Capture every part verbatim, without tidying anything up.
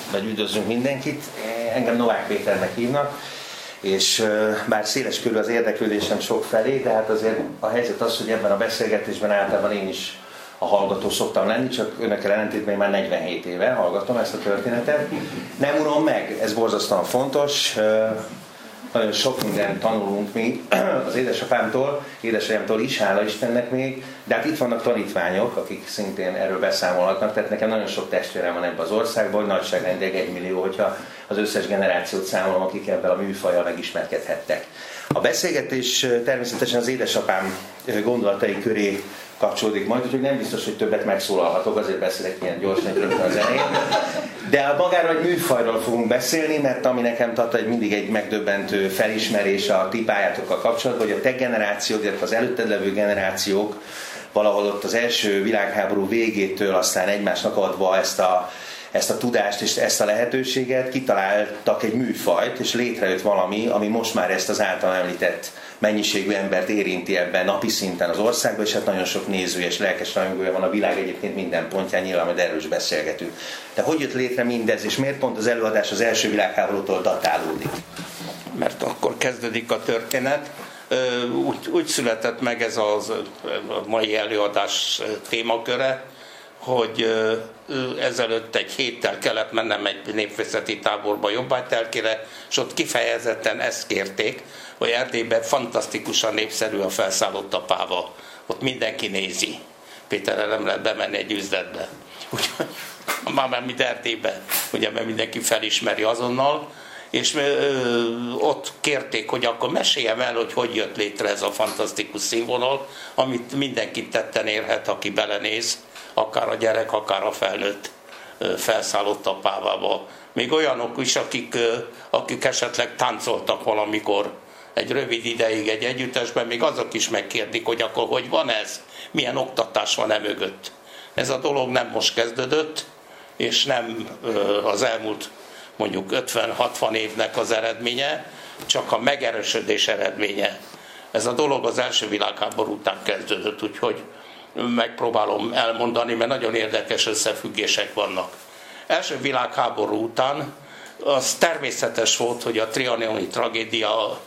vagy üdvözlünk mindenkit. Engem Novák Péternek hívnak, és bár széles körül az érdeklődésem sok felé, de hát azért a helyzet az, hogy ebben a beszélgetésben általában én is a hallgató szoktam lenni, csak önökkel ellentétben már negyvenhét éve hallgatom ezt a történetet. Nem unom meg, ez borzasztóan fontos. Nagyon sok mindent tanulunk mi az édesapámtól, édesanyámtól is, hála Istennek még, de hát itt vannak tanítványok, akik szintén erről beszámolhatnak, tehát nekem nagyon sok testvérem van ebben az országban, nagyságrendileg egy millió, hogyha az összes generációt számolom, akik ebben a műfajjal megismerkedhettek. A beszélgetés természetesen az édesapám gondolatai köré kapcsolódik majd, úgyhogy nem biztos, hogy többet megszólalhatok, azért beszélek ilyen gyorsan, rögtön az elején. De magáról egy műfajról fogunk beszélni, mert ami nekem tart, hogy mindig egy megdöbbentő felismerés a ti pályátokkal kapcsolatban, hogy a te generációk, illetve az előtted levő generációk valahol ott az első világháború végétől aztán egymásnak adva ezt a ezt a tudást és ezt a lehetőséget, kitaláltak egy műfajt, és létrejött valami, ami most már ezt az által említett mennyiségű embert érinti ebben napi szinten az országban, és hát nagyon sok néző és lelkes rajongója van a világ egyébként minden pontján, nyilván majd erről is beszélgetünk. De hogy jött létre mindez, és miért pont az előadás az első világháborútól datálódik? Mert akkor kezdődik a történet. Úgy, úgy született meg ez az, a mai előadás témaköre, hogy ezelőtt egy héttel kellett mennem egy népvészeti táborba Jobbágytelkére, és ott kifejezetten ezt kérték, hogy Erdélyben fantasztikusan népszerű a felszállott a páva. Ott mindenki nézi. Péterrel nem lehet bemenni egy üzletbe. Úgyhogy már már mint Erdélyben, ugye, mert mindenki felismeri azonnal, és ö, ott kérték, hogy akkor meséljem el, hogy hogy jött létre ez a fantasztikus színvonal, amit mindenki tetten érhet, aki belenéz, akár a gyerek, akár a felnőtt felszállott a pávába. Még olyanok is, akik, akik esetleg táncoltak valamikor egy rövid ideig egy együttesben, még azok is megkérdik, hogy akkor hogy van ez, milyen oktatás van e mögött. Ez a dolog nem most kezdődött, és nem az elmúlt mondjuk ötven-hatvan évnek az eredménye, csak a megerősödés eredménye. Ez a dolog az első világháború után kezdődött, úgyhogy megpróbálom elmondani, mert nagyon érdekes összefüggések vannak. Első világháború után az természetes volt, hogy a trianoni tragédia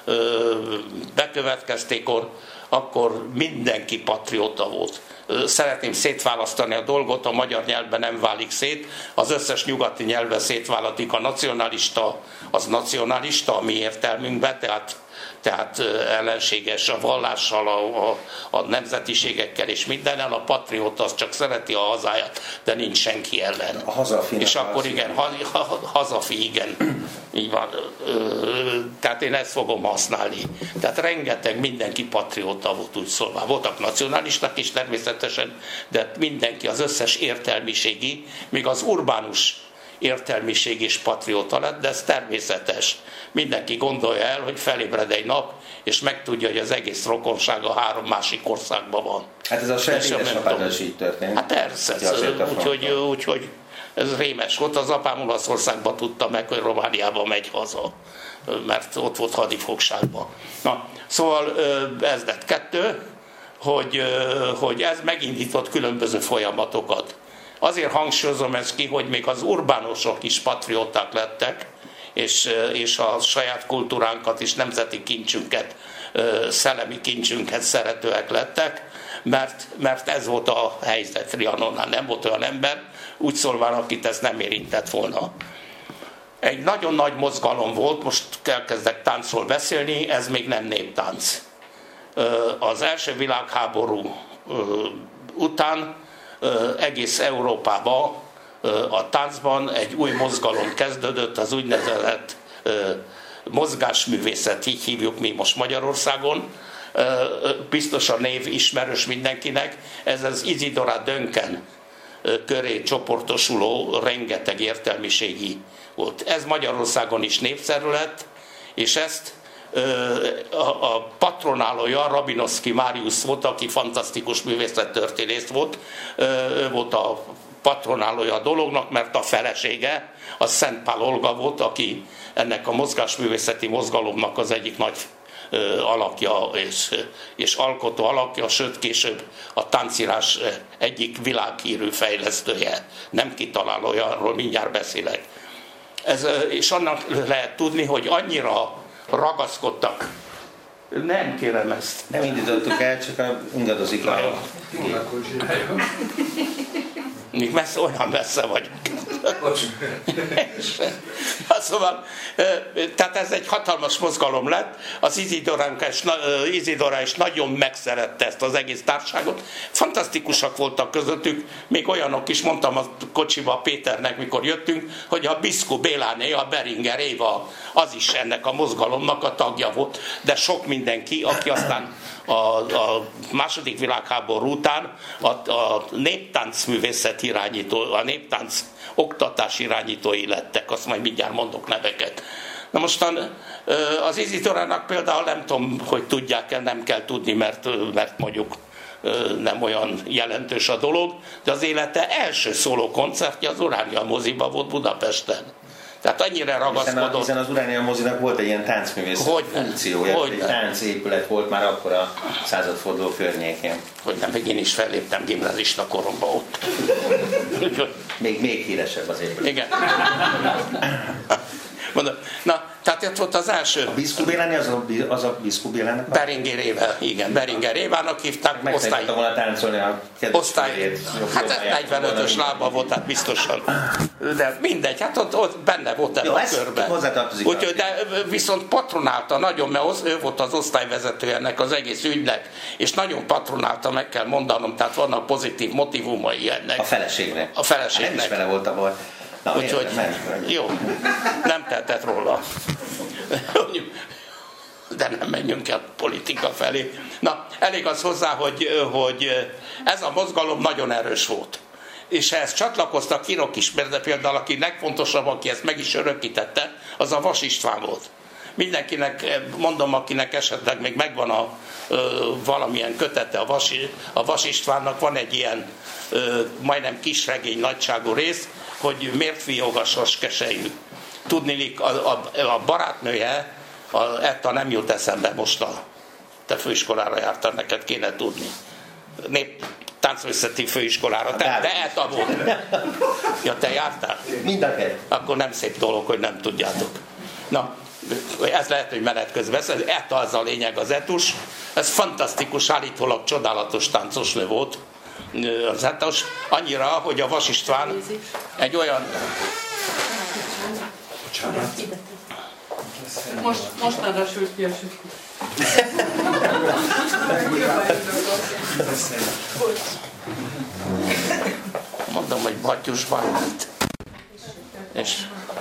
bekövetkeztékor, akkor mindenki patrióta volt. Szeretném szétválasztani a dolgot, a magyar nyelvben nem válik szét, az összes nyugati nyelvben szétválasztik, a nacionalista az nacionalista a mi értelmünkben, tehát tehát ellenséges a vallással, a, a, a nemzetiségekkel és mindennel, a patrióta az csak szereti a hazáját, de nincs senki ellen. A hazafi. És akkor igen, ha, ha, hazafi, igen. Így van. Tehát én ezt fogom használni. Tehát rengeteg, mindenki patrióta volt, úgy szólva. Voltak nacionalisták is természetesen, de mindenki, az összes értelmiségi, még az urbánus értelmiség és patrióta lett, de ez természetes. Mindenki gondolja el, hogy felébred egy nap, és megtudja, hogy az egész rokonsága három másik országban van. Hát ez a saját édesapáddal is így történt. Hát persze, úgyhogy úgy, úgy, ez rémes volt. Az apám Olaszországban tudta meg, hogy Romániába megy haza, mert ott volt hadifogságban. Na, szóval ez lett kettő, hogy, hogy ez megindított különböző folyamatokat. Azért hangsúlyozom ezt ki, hogy még az urbánusok is patrióták lettek, és, és a saját kultúránkat és nemzeti kincsünket, szellemi kincsünket szeretőek lettek, mert, mert ez volt a helyzet Trianonnál. Nem volt olyan ember, úgy szólván, akit ez nem érintett volna. Egy nagyon nagy mozgalom volt, most elkezdek táncról beszélni, ez még nem néptánc. Az első világháború után egész Európában a táncban egy új mozgalom kezdődött, az úgynevezett mozgásművészet, így hívjuk mi most Magyarországon. Biztos a név ismerős mindenkinek, ez az Isidora Duncan köré csoportosuló rengeteg értelmiségi volt. Ez Magyarországon is népszerű lett, és ezt a patronálója Rabinowski Máriusz volt, aki fantasztikus művészettörténész volt, ő volt a patronálója a dolognak, mert a felesége, a Szent Pál Olga volt, aki ennek a mozgásművészeti mozgalomnak az egyik nagy alakja és, és alkotó alakja, sőt később a táncírás egyik világhírű fejlesztője, nem kitalálója, arról mindjárt beszélek. Ez, és annak lehet tudni, hogy annyira ragaszkodtak. Nem kérem ezt. Nem indítottuk el, csak a ingadozik a... Még messze, olyan messze vagyok. Szóval, tehát ez egy hatalmas mozgalom lett, az Izidora is nagyon megszerette ezt az egész társaságot. Fantasztikusak voltak közöttük, még olyanok is, mondtam a kocsiba Péternek, mikor jöttünk, hogy a Biszku Béláné, a Beringer Éva, az is ennek a mozgalomnak a tagja volt, de sok mindenki, aki aztán a, a második világháború után a, a néptánc művészet irányító, a néptánc oktatás irányítói lettek, azt majd mindjárt mondok neveket. Na mostan az Izidorának például nem tudom, hogy tudják-e, nem kell tudni, mert, mert mondjuk nem olyan jelentős a dolog, de az élete első szóló koncertje az Uránia moziba volt Budapesten. Tehát annyira ragaszkodott. Hiszen, a, hiszen az Uránia mozinak volt egy ilyen táncművész funkciója, egy táncépület volt már akkor a századforduló környékén. Hogy nem, meg én is felléptem gimnazista koromban ott. még, még híresebb az épület. Igen. Mondom, na, tehát itt volt az első. A Biszku Béláné, az a, az a Biszku Bélának? Beringer Éva, igen, Beringer Évának hívták. Meg szerettem volna táncolni a osztály. Hát negyvenötös lába volt, tehát biztosan. De mindegy, hát ott, ott benne volt ebben a körben. Úgyhogy, de viszont patronálta nagyon, mert ő volt az osztályvezető ennek az egész ügynek, és nagyon patronálta, meg kell mondanom, tehát vannak pozitív motivumai ennek. A feleségnek. A feleségnek. Nem is vele volt a baj. Na, úgyhogy, jó, nem tehetett róla. De nem menjünk el politika felé. Na, elég az hozzá, hogy, hogy ez a mozgalom nagyon erős volt. És ehhez csatlakoztak írok is, de például aki legfontosabb, aki ezt meg is örökítette, az a Vas István volt. Mindenkinek, mondom, akinek esetleg még megvan a ö, valamilyen kötete a Vas, a Vas Istvánnak, van egy ilyen ö, majdnem kisregény nagyságú rész, hogy miért fióg a soskesejű. Tudnilik, a, a, a barátnője, a Etta nem jut eszembe most, a, te főiskolára jártál, neked kéne tudni. Nép táncművészeti főiskolára, te, te Etta volt. Ja, te jártál? Mindenki. Akkor nem szép dolog, hogy nem tudjátok. Na, ez lehet, hogy menet közben. Ez Etta, az a lényeg, az Etus. Ez fantasztikus, állítólag csodálatos táncosnő volt. Az Etus. Annyira, hogy a Vas István egy olyan... Most, most adásult ki a süt. Mondom, hogy Batyusban lett. És...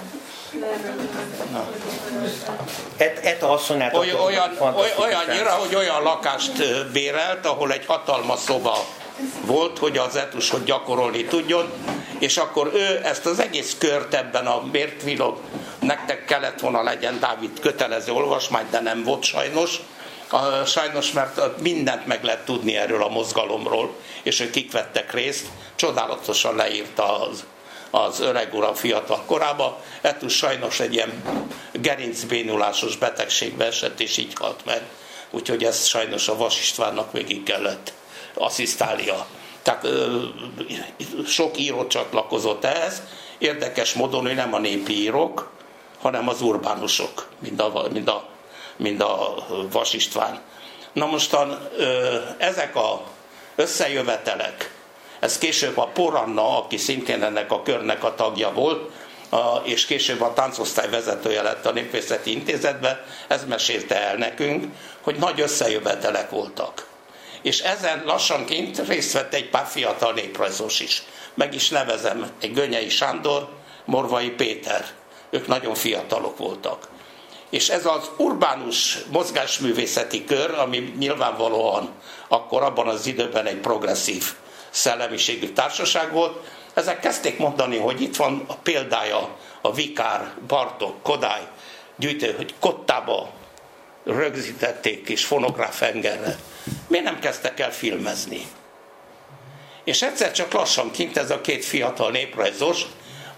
Et, et asszonynál Oly, olyan, oly, olyannyira, hogy olyan lakást bérelt, ahol egy hatalmas szoba volt, hogy az Etus hogy gyakorolni tudjon, és akkor ő ezt az egész kört ebben a miért villog, nektek kellett volna legyen Dávid kötelező olvasmány, de nem volt sajnos, a, sajnos, mert mindent meg lehet tudni erről a mozgalomról, és hogy kik vettek részt, csodálatosan leírta az, az öreg ura fiatal korába. Etus sajnos egy ilyen gerincbénulásos betegségbe esett, és így halt meg. Úgyhogy ezt sajnos a Vas Istvánnak végig kellett asszisztálnia. Tehát ö, sok író csatlakozott ehhez. Érdekes módon, hogy nem a népi írók, hanem az urbánusok, mind a, mind a, mind a Vas István. Na mostan ö, ezek az összejövetelek, ez később a Poranna, aki szintén ennek a körnek a tagja volt, a, és később a táncosztály vezetője lett a Népvészeti Intézetben, ez mesélte el nekünk, hogy nagy összejövetelek voltak. És ezen lassanként részt vett egy pár fiatal néprajzos is. Meg is nevezem, egy Gönyei Sándor, Morvai Péter. Ők nagyon fiatalok voltak. És ez az urbánus mozgásművészeti kör, ami nyilvánvalóan akkor abban az időben egy progresszív szellemiségű társaság volt, ezek kezdték mondani, hogy itt van a példája a Vikár, Bartók, Kodály gyűjtő, hogy Kottába rögzítették kis fonográf engerre. Miért nem kezdtek el filmezni? És egyszer csak lassan kint ez a két fiatal néprajzos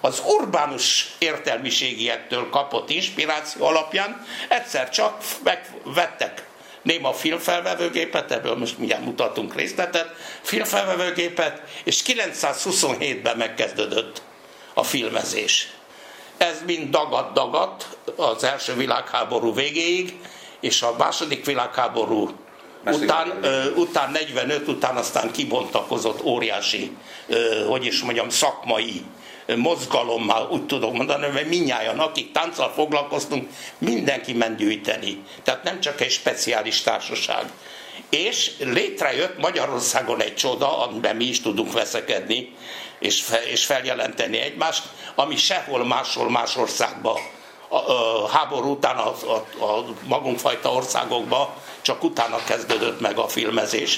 az urbánus értelmiségiektől kapott inspiráció alapján egyszer csak megvettek néma filmfelvevőgépet, ebből most mindjárt mutatunk részletet, filmfelvevőgépet, és kilencszázhuszonhétben megkezdődött a filmezés. Ez mind dagadt-dagadt az első világháború végéig, és a második világháború után, uh, után negyvenöt után aztán kibontakozott óriási, uh, hogy is mondjam, szakmai mozgalommal, úgy tudom mondani, mert mindnyájan, akik tánccal foglalkoztunk, mindenki ment gyűjteni. Tehát nem csak egy speciális társaság. És létrejött Magyarországon egy csoda, amiben mi is tudunk veszekedni, és, fe, és feljelenteni egymást, ami sehol máshol más országban, a, a háború után a, a, a magunkfajta országokban csak utána kezdődött meg a filmezés,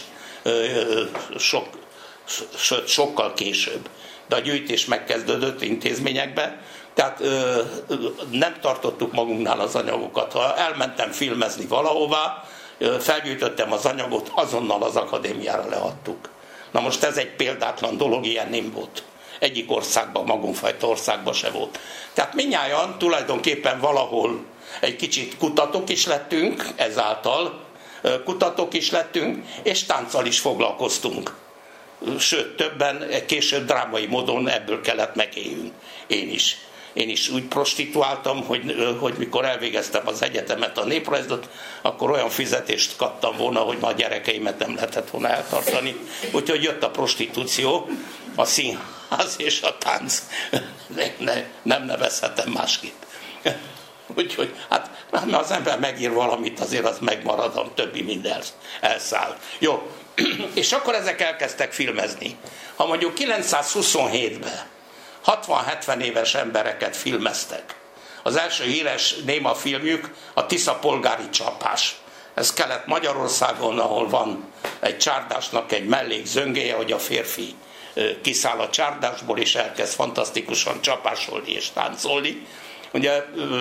sok, so, sokkal később. De a gyűjtés megkezdődött intézményekbe, tehát ö, nem tartottuk magunknál az anyagokat. Ha elmentem filmezni valahová, ö, felgyűjtöttem az anyagot, azonnal az akadémiára leadtuk. Na most ez egy példátlan dolog, ilyen nem volt. Egyik országban, magunkfajta országban se volt. Tehát mindnyájan tulajdonképpen valahol egy kicsit kutatók is lettünk, ezáltal kutatók is lettünk, és tánccal is foglalkoztunk. Sőt, többen később drámai módon ebből kellett megéljünk. Én is. Én is úgy prostituáltam, hogy, hogy mikor elvégeztem az egyetemet, a néprajzot, akkor olyan fizetést kaptam volna, hogy ma a gyerekeimet nem lehetett volna eltartani. Úgyhogy jött a prostitúció, a színház és a tánc. Ne, ne, nem nevezhetem másképp. Úgyhogy hát mert az ember megír valamit, azért az megmarad, a többi minden elszáll. Jó, és akkor ezek elkezdtek filmezni. Ha mondjuk kilencszázhuszonhétben hatvan-hetven éves embereket filmeztek, az első híres néma filmjük a Tisza polgári csapás. Ez Kelet-Magyarországon, ahol van egy csárdásnak egy mellékzöngéje, hogy a férfi kiszáll a csárdásból, és elkezd fantasztikusan csapásolni és táncolni. Ugye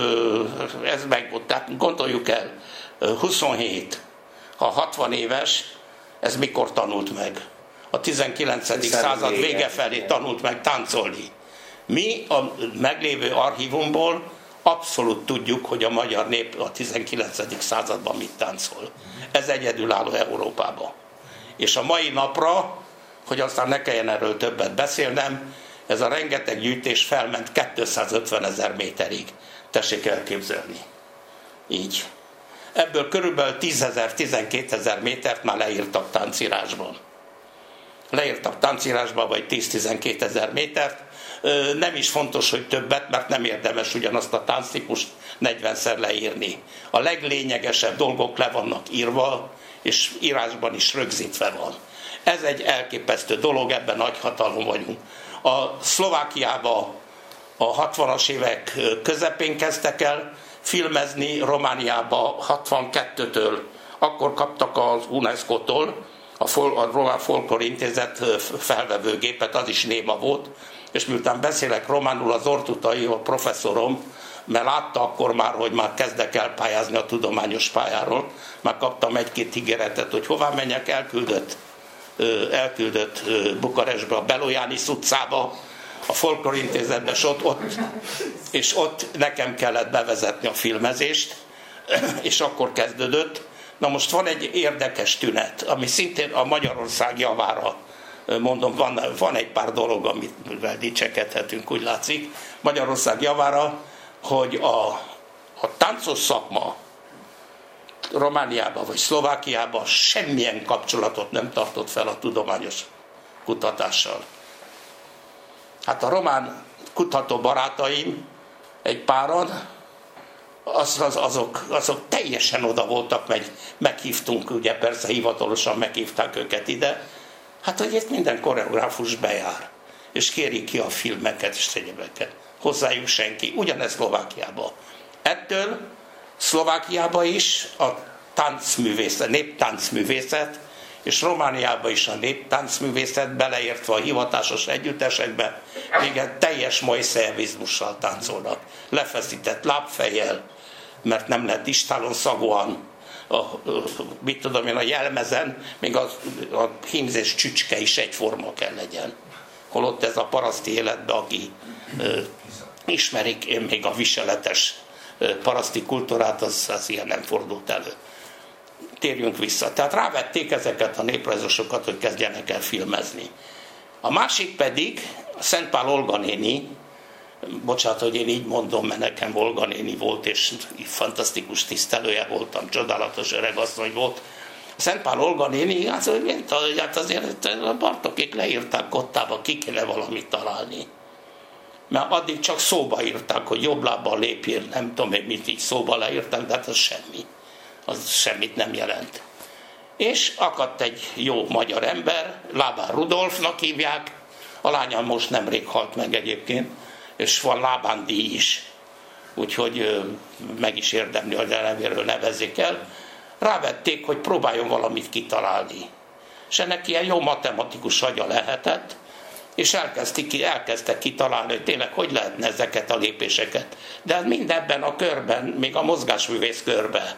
ez meg volt, tehát gondoljuk el, huszonhét, ha hatvan éves, ez mikor tanult meg? A tizenkilencedik század vége felé tanult meg táncolni. Mi a meglévő archívumból abszolút tudjuk, hogy a magyar nép a tizenkilencedik században mit táncol. Ez egyedülálló Európában. És a mai napra, hogy aztán ne kelljen erről többet beszélnem, ez a rengeteg gyűjtés felment kétszázötvenezer méterig. Tessék elképzelni. Így. Ebből körülbelül tízezer-tizenkétezer métert már leírtak táncírásban. Leírtak táncírásban, vagy tíz-tizenkétezer métert. Nem is fontos, hogy többet, mert nem érdemes ugyanazt a tánctípust negyvenszer leírni. A leglényegesebb dolgok le vannak írva, és írásban is rögzítve van. Ez egy elképesztő dolog, ebben nagy hatalom vagyunk. A Szlovákiában a hatvanas évek közepén kezdtek el filmezni, Romániában hatvankettőtől, akkor kaptak az UNESCO-tól, a, Fol- a Román Folklor Intézet felvevőgépet, az is néma volt, és miután beszélek románul, az ortutai, a professzorom, mert látta akkor már, hogy már kezdek el pályázni a tudományos pályáról, már kaptam egy-két ígéretet, hogy hová menjek, elküldött, elküldött Bukarestbe, a Belojánis utcába, a Folklor Intézetbe, és ott, ott, és ott nekem kellett bevezetni a filmezést, és akkor kezdődött. Na most van egy érdekes tünet, ami szintén a Magyarország javára, mondom, van, van egy pár dolog, amivel dicsekedhetünk, úgy látszik, Magyarország javára, hogy a, a táncos szakma Romániában vagy Szlovákiában semmilyen kapcsolatot nem tartott fel a tudományos kutatással. Hát a román kutató barátaim, egy páran, az, az, azok, azok teljesen oda voltak, meg meghívtunk, ugye persze hivatalosan meghívták őket ide, hát hogy itt minden koreográfus bejár, és kéri ki a filmeket és egyebeket. Hozzájuk senki, ugyanez Szlovákiában. Ettől Szlovákiában is a táncművészet, néptáncművészet, és Romániában is a néptáncművészet, beleértve a hivatásos együttesekbe, igen, teljes majszervizmussal táncolnak. Lefeszített lábfejjel, mert nem lehet istálon szagúan, a, a, mit tudom én, a jelmezen, még a, a hímzés csücske is egyforma kell legyen. holott ez a paraszti életben, aki ö, ismerik, én még a viseletes ö, paraszti kultúrát, az, az ilyen nem fordult elő. Térjünk vissza. Tehát rávették ezeket a néprajzosokat, hogy kezdjenek el filmezni. A másik pedig a Szent Pál Olga néni, bocsánat, hogy én így mondom, mert nekem Olga néni volt, és fantasztikus tisztelője voltam, csodálatos öregasszony volt. A Szent Pál Olga néni, hát, hát azért a Bartokék leírták Kottába, ki kéne valamit találni. Mert addig csak szóba írták, hogy jobb lábbal lépjél, nem tudom még mit így szóba leírták, de hát az semmi. Az semmit nem jelent. És akadt egy jó magyar ember, Lábán Rudolfnak hívják, a lánya most nemrég halt meg egyébként, és van Lábán díj is, úgyhogy meg is érdemli, hogy a nevéről nevezzék el. Rávették, hogy próbáljon valamit kitalálni. És ennek ilyen jó matematikus agya lehetett, és elkezdtek kitalálni, hogy tényleg hogy lehetne ezeket a lépéseket. De mindebben a körben, még a mozgásművész körbe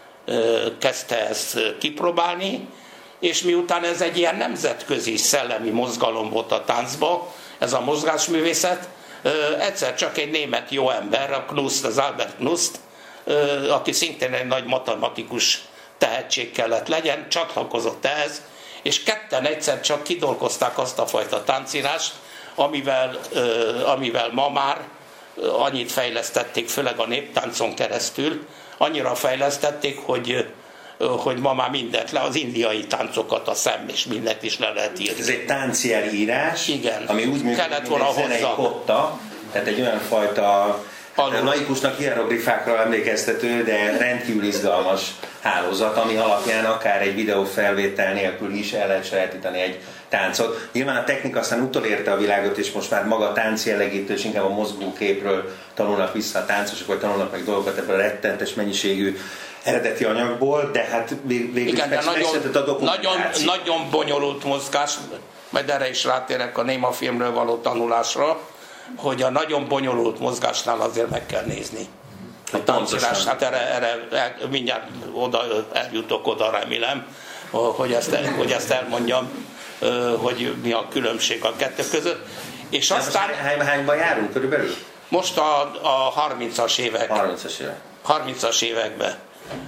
kezdte ezt kipróbálni, és miután ez egy ilyen nemzetközi szellemi mozgalom volt a táncba, ez a mozgásművészet, egyszer csak egy német jó ember, a Knust, az Albert Knust, aki szintén egy nagy matematikus tehetség kellett legyen, csatlakozott ehhez, és ketten egyszer csak kidolgozták azt a fajta táncírást, amivel, amivel ma már annyit fejlesztették, főleg a néptáncon keresztül, annyira fejlesztették, hogy, hogy ma már mindent le, az indiai táncokat, a szem és mindent is le lehet írni. Ez egy tánciel írás, igen, ami úgy működik, mint egy zenei kotta, tehát egy olyan fajta laikusnak hieroglifákra emlékeztető, de rendkívül izgalmas hálózat, ami alapján akár egy videófelvétel nélkül is el lehet sajátítani egy táncot. Nyilván a technika aztán utolérte a világot, és most már maga a táncjellegítő, és inkább a mozgóképről tanulnak vissza a táncosok, vagy tanulnak meg dolgokat ebből a rettentes mennyiségű eredeti anyagból, de hát végül igen, de nagyon, nagyon, nagyon bonyolult mozgás, majd erre is rátérek a néma filmről való tanulásra, hogy a nagyon bonyolult mozgásnál azért meg kell nézni. A táncírás, hát erre, erre mindjárt oda, eljutok oda, remélem, hogy ezt, hogy ezt elmondjam, hogy mi a különbség a kettő között. És de aztán... Hány, hányban járunk körülbelül? Most a, a harmincas évek. harmincas évek. harmincas években.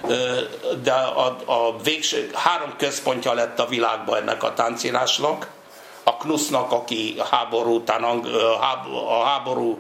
De a, a végső, három központja lett a világban ennek a táncírásnak. A Knustnak, aki a háború után, a háború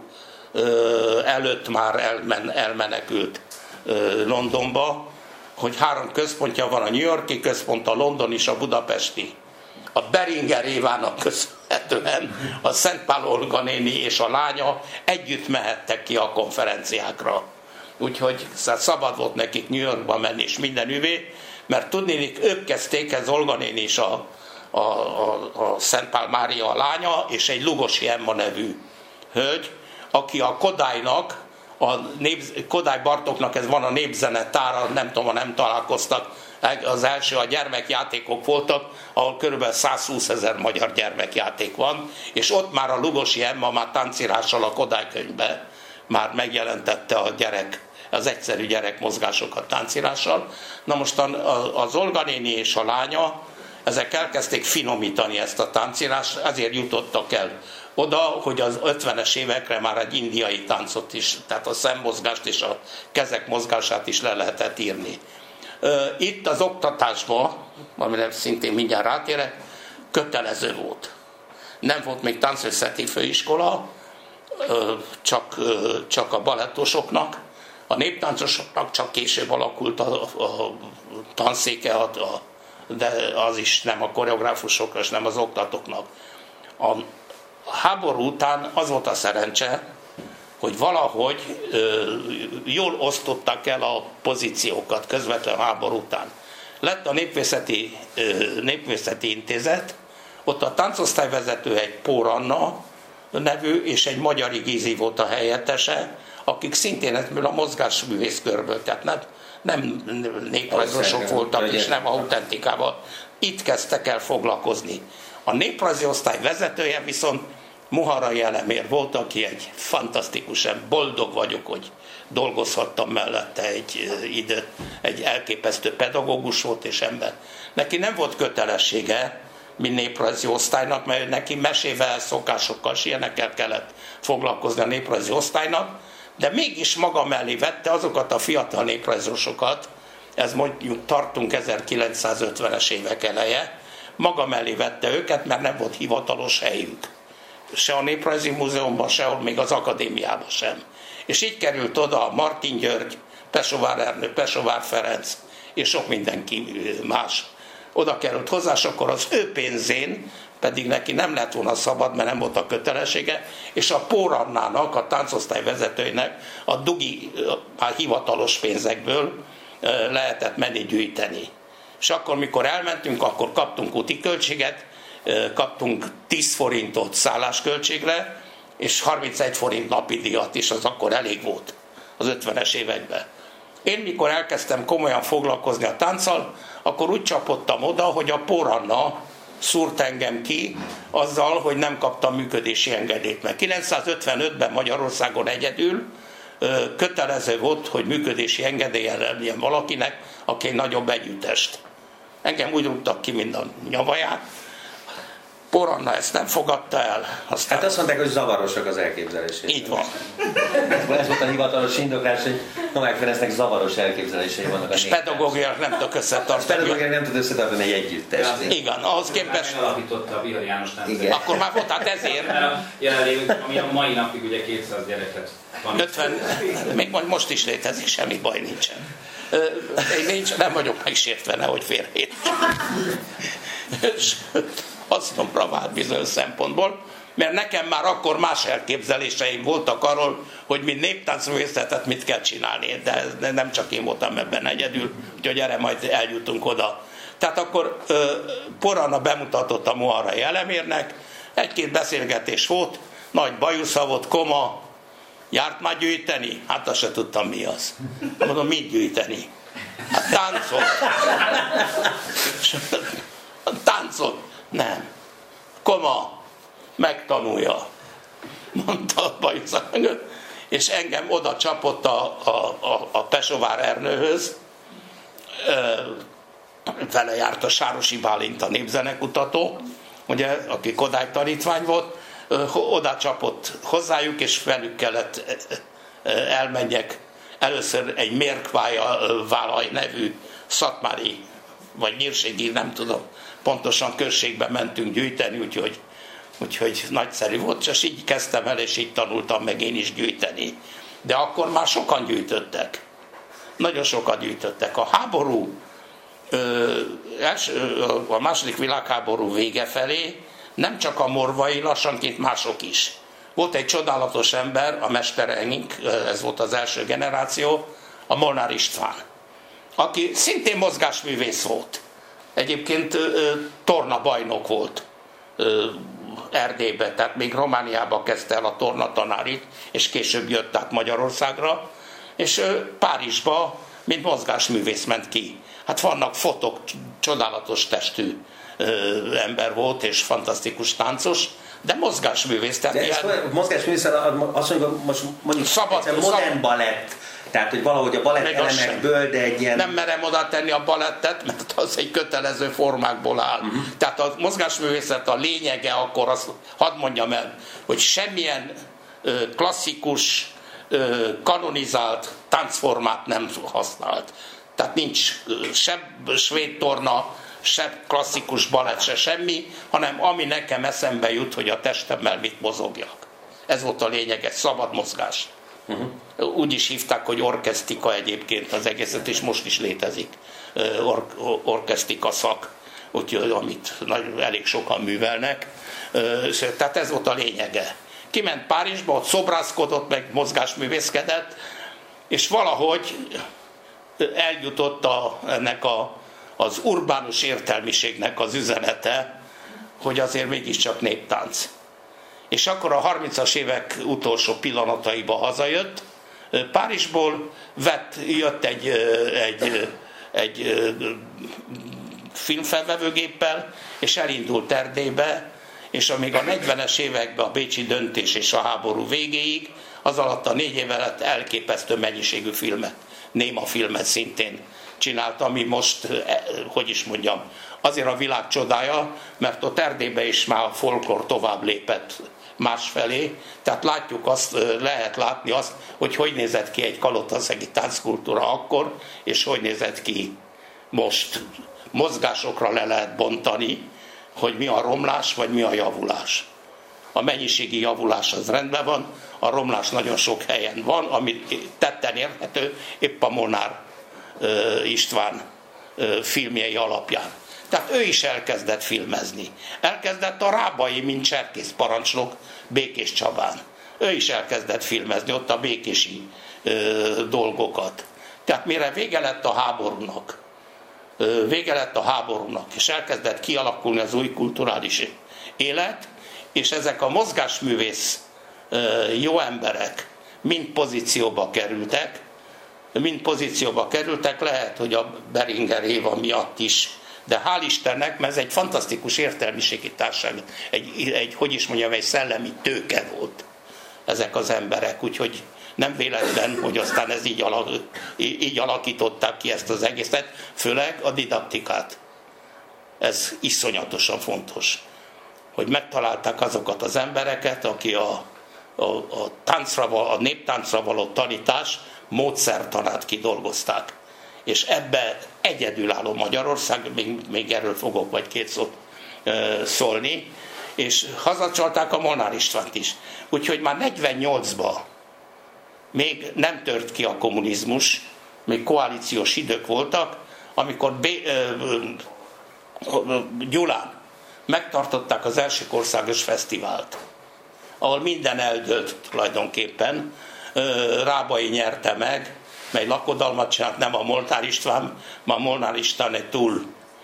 előtt már elmen, elmenekült Londonba, hogy három központja van, a New Yorki központ, a London és a budapesti. A Beringer Évának köszönhetően a Szent Pál Olga néni és a lánya együtt mehettek ki a konferenciákra. Úgyhogy szabad volt nekik New Yorkba menni és mindenüvé, mert tudnélik, ők kezdték, ez Olga néni és a, a, a, a Szent Pál Mária a lánya, és egy Lugosi Emma nevű hölgy, aki a Kodálynak, a nép, Kodály Bartóknak ez van a népzenetára, nem tudom, ha nem találkoztak, az első a gyermekjátékok voltak, ahol körülbelül százhúszezer magyar gyermekjáték van, és ott már a Lugosi Emma már táncírással a Kodály könyvbe már megjelentette a gyerek, az egyszerű gyerekmozgásokat táncírással. Na most az Olga néni és a lánya, ezek elkezdték finomítani ezt a táncírást, ezért jutottak el oda, hogy az ötvenes évekre már egy indiai táncot is, tehát a szemmozgást és a kezek mozgását is le lehetett írni. Itt az oktatásban, amire szintén mindjárt rátérek, kötelező volt. Nem volt még táncművészeti főiskola, csak, csak a balettosoknak, a néptáncosoknak csak később alakult a, a tanszéke, a, de az is nem a koreográfusoknak, és nem az oktatóknak. A háború után az volt a szerencse, hogy valahogy ö, jól osztották el a pozíciókat közvetlen háború után. Lett a népvészeti, ö, népvészeti intézet, ott a táncosztályvezető egy Pór Anna nevű, és egy Magyari Gizi volt a helyettese, akik szintén ebből a mozgásművész körből, tehát nem, nem néprajzosok voltak, és nem autentikával. Itt kezdtek el foglalkozni. A néprajzi osztály vezetője viszont Muharai Elemér volt, aki egy fantasztikusan boldog vagyok, hogy dolgozhattam mellette egy időt, egy elképesztő pedagógus volt és ember. Neki nem volt kötelessége, mint néprajzi osztálynak, mert neki mesével, szokásokkal, és ilyenekkel kellett foglalkozni a néprajzi osztálynak, de mégis maga mellé vette azokat a fiatal néprajzosokat, ez mondjuk tartunk ezerkilencszázötvenes évek eleje, maga mellé vette őket, mert nem volt hivatalos helyük. Se a Néprajzi Múzeumban, sehol, még az akadémiában sem. És így került oda Martin György, Pesovár Ernő, Pesovár Ferenc, és sok mindenki más. Oda került hozzá, és akkor az ő pénzén, pedig neki nem lett volna szabad, mert nem volt a kötelessége, és a Pór Annának, a táncosztály vezetőinek a dugi, a hivatalos pénzekből lehetett menni gyűjteni. És akkor, mikor elmentünk, akkor kaptunk úti költséget, kaptunk tíz forintot szállásköltségre, és harmincegy forint napi díjat is, az akkor elég volt az ötvenes években. Én mikor elkezdtem komolyan foglalkozni a tánccal, akkor úgy csapottam oda, hogy a Pór Anna szúrt engem ki azzal, hogy nem kaptam működési engedélyt. Mert kilencszázötvenötben Magyarországon egyedül kötelező volt, hogy működési engedéllyel legyen valakinek, aki egy nagyobb együttest. Engem úgy rúgtak ki, mint a nyavaját. Pór Anna ezt nem fogadta el. Aztán... Hát azt mondták, hogy zavarosak az elképzelései. Így van. Ez volt a hivatalos indoklás, hogy Novák Ferencnek zavaros elképzelései vannak. És pedagógiailag nem tudok összetartani. Pedagógiailag nem tud összetartani egy együttest. Ja, igen, ahhoz képest... Megalapította a Bihar János Táncegyetemet. Akkor már volt, hát ezért... Jelenlévő, ami a mai napig ugye kétszáz gyereket van. ötven, még most is létezik, semmi baj nincsen. Én nincs, nem vagyok megsértve, nehogy félrejét. Hasznomra vált bizonyos szempontból, mert nekem már akkor más elképzeléseim voltak arról, hogy mint néptáncművészetet mit kell csinálni, de nem csak én voltam ebben egyedül, úgyhogy erre majd eljutunk oda. Tehát akkor Pór Anna bemutatott a Moharai Elemérnek, egy-két beszélgetés volt, nagy bajusza volt, koma, járt már gyűjteni? Hát azt se tudtam, mi az. Mondom, mit gyűjteni? Hát táncol. Táncol. Nem. Koma, megtanulja, mondta a bajusza mögött, és engem oda csapott a, a, a, a Pesovár Ernőhöz, vele járt a Sárosi Bálint, a népzenekutató, ugye, aki Kodály tanítvány volt, oda csapott hozzájuk, és velük kellett elmenjek először egy Mérkvája Válaj nevű szatmári, vagy nyírségi, nem tudom, pontosan községbe mentünk gyűjteni, úgyhogy, úgyhogy nagyszerű volt, és így kezdtem el, és így tanultam meg én is gyűjteni. De akkor már sokan gyűjtöttek. Nagyon sokan gyűjtöttek. A háború, a második világháború vége felé nem csak a morvai, lassanként mások is. Volt egy csodálatos ember, a mestereink, ez volt az első generáció, a Molnár István, aki szintén mozgásművész volt. Egyébként torna bajnok volt Erdélybe, tehát még Romániába kezdte el a tornatanárit, és később jött át Magyarországra, és Párizsba, mint mozgásművész ment ki. Hát vannak fotók, csodálatos testű ember volt, és fantasztikus táncos, de mozgásművész. Tehát de ilyen... mozgásművész, azt mondjuk, most mondjuk szabad, modern szabad. balett. Tehát, hogy valahogy a balett elemekből, de egy ilyen... Nem merem oda tenni a balettet, mert az egy kötelező formákból áll. Uh-huh. Tehát a mozgásművészet a lényege, akkor azt hadd mondjam el, hogy semmilyen ö, klasszikus, ö, kanonizált táncformát nem használt. Tehát nincs se svéd torna, se klasszikus balett, se semmi, hanem ami nekem eszembe jut, hogy a testemmel mit mozogjak. Ez volt a lényeg, egy szabad mozgás. Uh-huh. Úgy is hívták, hogy orkesztika egyébként az egészet, és most is létezik or- orkesztika szak, úgyhogy amit nagyon, elég sokan művelnek. Tehát ez volt a lényege. Kiment Párizsba, ott szobrászkodott, meg mozgásművészkedett, és valahogy eljutott a, ennek a, az urbánus értelmiségnek az üzenete, hogy azért mégiscsak néptánc. És akkor a harmincas évek utolsó pillanataiba hazajött, Párizsból vett, jött egy, egy, egy filmfelvevőgéppel, és elindult Erdélybe, és amíg a negyvenes években a bécsi döntés és a háború végéig, az alatt a négy év alatt elképesztő mennyiségű filmet, néma filmet szintén csinált, ami most, hogy is mondjam, azért a világ csodája, mert ott Erdélybe is már a folklór tovább lépett másfelé, tehát látjuk azt, lehet látni azt, hogy hogy nézett ki egy kalotaszegi tánckultúra akkor, és hogy nézett ki most. Mozgásokra le lehet bontani, hogy mi a romlás, vagy mi a javulás. A mennyiségi javulás az rendben van, a romlás nagyon sok helyen van, ami tetten érhető, épp a Molnár István filmjei alapján. Tehát ő is elkezdett filmezni. Elkezdett a Rábai, mint cserkész parancsnok Békés Csabán. Ő is elkezdett filmezni ott a békési ö, dolgokat. Tehát mire vége lett a háborúnak, ö, vége lett a háborúnak, és elkezdett kialakulni az új kulturális élet, és ezek a mozgásművész ö, jó emberek mind pozícióba kerültek, mind pozícióba kerültek, lehet, hogy a Beringer Éva miatt is, de hál' Istennek, mert ez egy fantasztikus értelmiségi társaság, egy, egy, hogy is mondjam, egy szellemi tőke volt ezek az emberek, úgyhogy nem véletlen, hogy aztán ez így, alak, így alakították ki ezt az egészet, főleg a didaktikát. Ez iszonyatosan fontos, hogy megtalálták azokat az embereket, aki a, a, a, táncra, a néptáncra való tanítás módszertanát kidolgozták. És ebbe egyedülálló Magyarország, még, még erről fogok vagy két szót e, szólni, és hazacsalták a Molnár Istvánt is. Úgyhogy már negyvennyolcban még nem tört ki a kommunizmus, még koalíciós idők voltak, amikor B- e, e, Gyulán megtartották az első országos fesztivált, ahol minden eldőlt tulajdonképpen. e, Rábai nyerte meg, mely lakodalmat csinált, nem a Molnár István, ma a Molnár István egy túl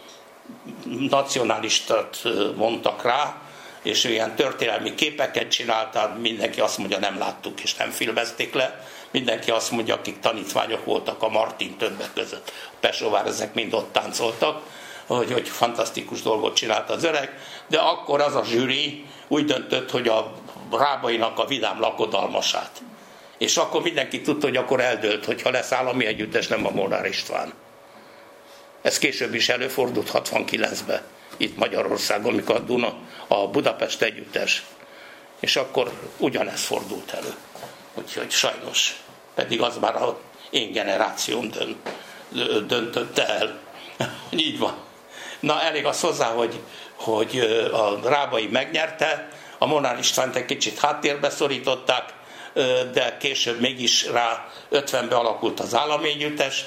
nacionalistát mondtak rá, és ő ilyen történelmi képeket csinált, mindenki azt mondja, nem láttuk és nem filmezték le, mindenki azt mondja, akik tanítványok voltak, a Martin többek között, a Pesóvár, ezek mind ott táncoltak, hogy, hogy fantasztikus dolgot csinált az öreg, de akkor az a zsűri úgy döntött, hogy a Rábainak a vidám lakodalmasát. És akkor mindenki tudta, hogy akkor eldőlt, hogyha lesz állami együttes, nem a Molnár István. Ez később is előfordult hatvankilencben, itt Magyarországon, amikor a, Duna, a Budapest együttes. És akkor ugyanez fordult elő. Úgyhogy sajnos, pedig az már az én generációm dönt, döntötte el. Így van. Na, elég az hozzá, hogy, hogy a Rábai megnyerte, a Molnár Istvánt egy kicsit háttérbe szorították, de később mégis rá ötvenben alakult az állami együttes,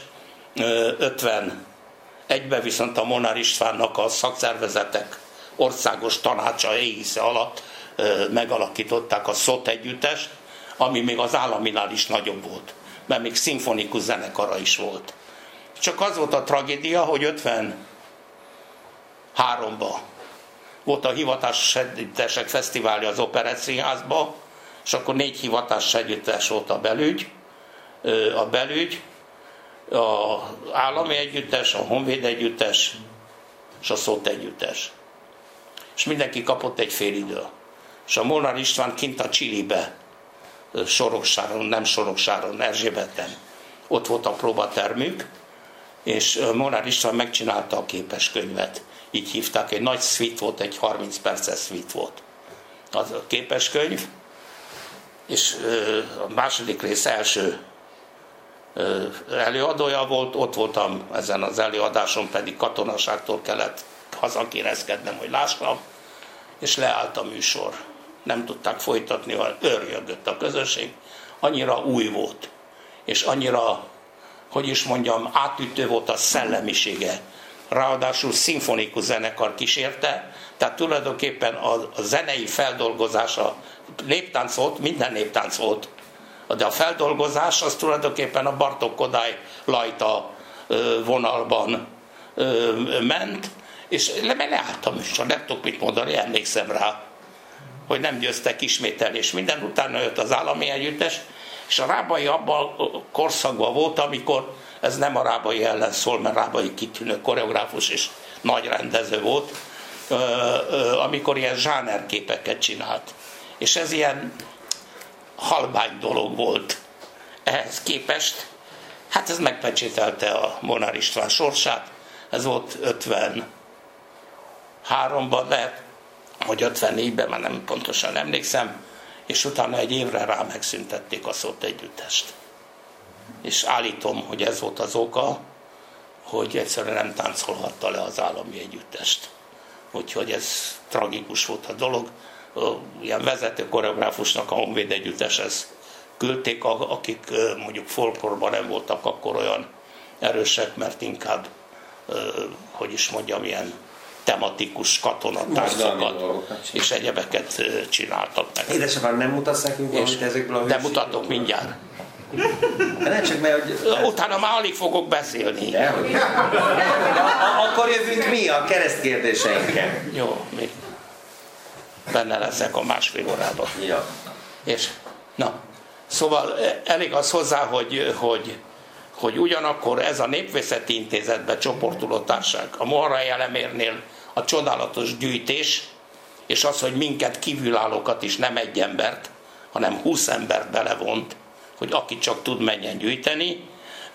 ötvenegyben viszont a Molnár Istvánnak a szakszervezetek országos tanácsa égisze alatt megalakították a Szot együttest, ami még az államinál is nagyobb volt, mert még szimfonikus zenekara is volt. Csak az volt a tragédia, hogy ötvenháromban volt a hivatásos együttesek fesztiválja az Operett Színházban, és akkor négy hivatásos együttes volt a belügy, a belügy, az állami együttes, a Honvéd együttes, és a Szot együttes. És mindenki kapott egy fél idő. És a Molnár István kint a Csilibe, Soroksáron, nem Soroksáron, Erzsébeten, ott volt a próbatermük, és Molnár István megcsinálta a képeskönyvet. Így hívták, egy nagy szvit volt, egy harminc perces szvit volt. Az a képeskönyv, és a második rész első előadója volt, ott voltam ezen az előadáson, pedig katonaságtól kellett hazakérezkednem, hogy lássam, és leállt a műsor. Nem tudták folytatni, hogy őrjögött a közösség. Annyira új volt, és annyira, hogy is mondjam, átütő volt a szellemisége. Ráadásul szimfonikus zenekar kísérte, tehát tulajdonképpen a, a zenei feldolgozása, néptánc volt, minden néptánc volt, de a feldolgozás az tulajdonképpen a Bartók Kodály Lajta vonalban ment, és leállt a műsor, nem tudok mit mondani, emlékszem rá, hogy nem győztek ismételni, és minden utána jött az állami együttes, és a Rábai abban a korszakban volt, amikor ez nem a Rábai ellen szól, mert Rábai kitűnő koreográfus és nagy rendező volt, amikor ilyen zsánerképeket csinált. És ez ilyen halvány dolog volt. Ehhez képest, Hát ez megpecsételte a Molnár István sorsát, ez volt ötvenháromban, lehet, hogy ötvennégyben, már nem pontosan emlékszem, és utána egy évre rá megszüntették a Szót Együttest. És állítom, hogy ez volt az oka, hogy egyszerűen nem táncolhatta le az állami együttest. Úgyhogy ez tragikus volt a dolog. Ilyen vezető koreográfusnak a Honvéd Együtteshez küldték, akik mondjuk folklórban nem voltak akkor olyan erősek, mert inkább, hogy is mondjam, ilyen tematikus katonatáncokat és egyebeket csináltak meg. Édesapám, nem mutatsz nekünk valamit ezekből a de mutatok mindjárt. De nem csak mert, hogy... Utána már alig fogok beszélni. De, hogy... Akkor jövünk mi a keresztkérdéseinkkel. Jó, még benne leszek a másfél órában. Ja. És, na, szóval elég az hozzá, hogy, hogy, hogy ugyanakkor ez a Népvészeti Intézetbe csoportuló társaság, a Moharai Elemérnél a csodálatos gyűjtés, és az, hogy minket kívülállókat is, nem egy embert, hanem húsz embert belevont, hogy aki csak tud, menjen gyűjteni,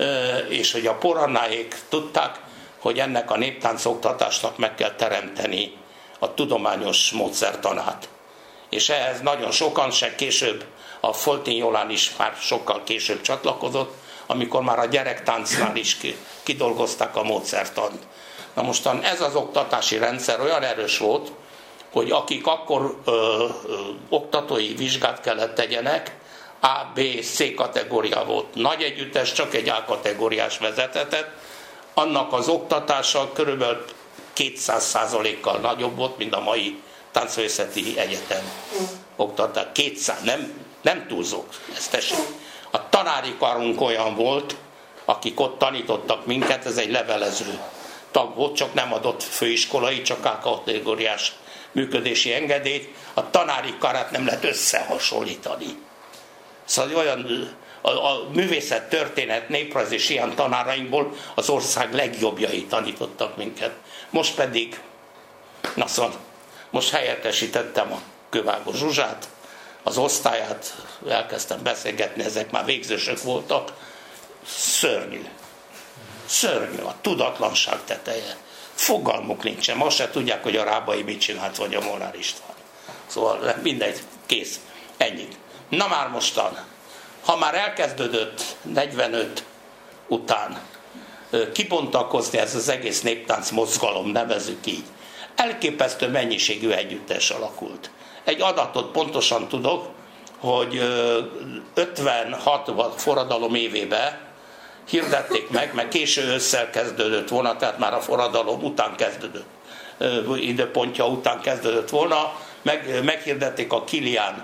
és hogy a Porannáék tudták, hogy ennek a néptáncoktatásnak meg kell teremteni a tudományos módszertanát. És ehhez nagyon sokan, se később a Foltin Jolán is már sokkal később csatlakozott, amikor már a gyerektáncnál is kidolgozták a módszertant. Na mostan ez az oktatási rendszer olyan erős volt, hogy akik akkor ö, ö, oktatói vizsgát kellett tegyenek, A, B, C kategória volt. Nagy együttes csak egy A kategóriás vezetetett, annak az oktatása körülbelül kétszáz százalékkal nagyobb volt, mint a mai Táncművészeti Egyetem oktatás. kétszáz, nem, nem túlzok, ezt tessék. A tanári karunk olyan volt, akik ott tanítottak minket, ez egy levelező tag volt, csak nem adott főiskolai, csak A kategóriás működési engedélyt. A tanári karát nem lehet összehasonlítani. Szóval olyan, a, a művészet, történet, néprajz és ilyen tanárainkból az ország legjobbjai tanítottak minket. Most pedig, na szóval, most helyettesítettem a Kővágó Zsuzsát, az osztályát, elkezdtem beszélgetni, ezek már végzősök voltak. Szörnyű. Szörnyű, a tudatlanság teteje. Fogalmuk nincsen, most se tudják, hogy a Rábai mit csinált, vagy a Molnár István. Szóval mindegy, kész, ennyi. Na már mostan, ha már elkezdődött negyvenöt után kibontakozni ez az egész néptánc mozgalom, nevezzük így, elképesztő mennyiségű együttes alakult. Egy adatot pontosan tudok, hogy ötvenhat forradalom évében hirdették meg, mert késő ősszel kezdődött volna, tehát már a forradalom után kezdődött, időpontja után kezdődött volna, meg, meghirdették a Kilián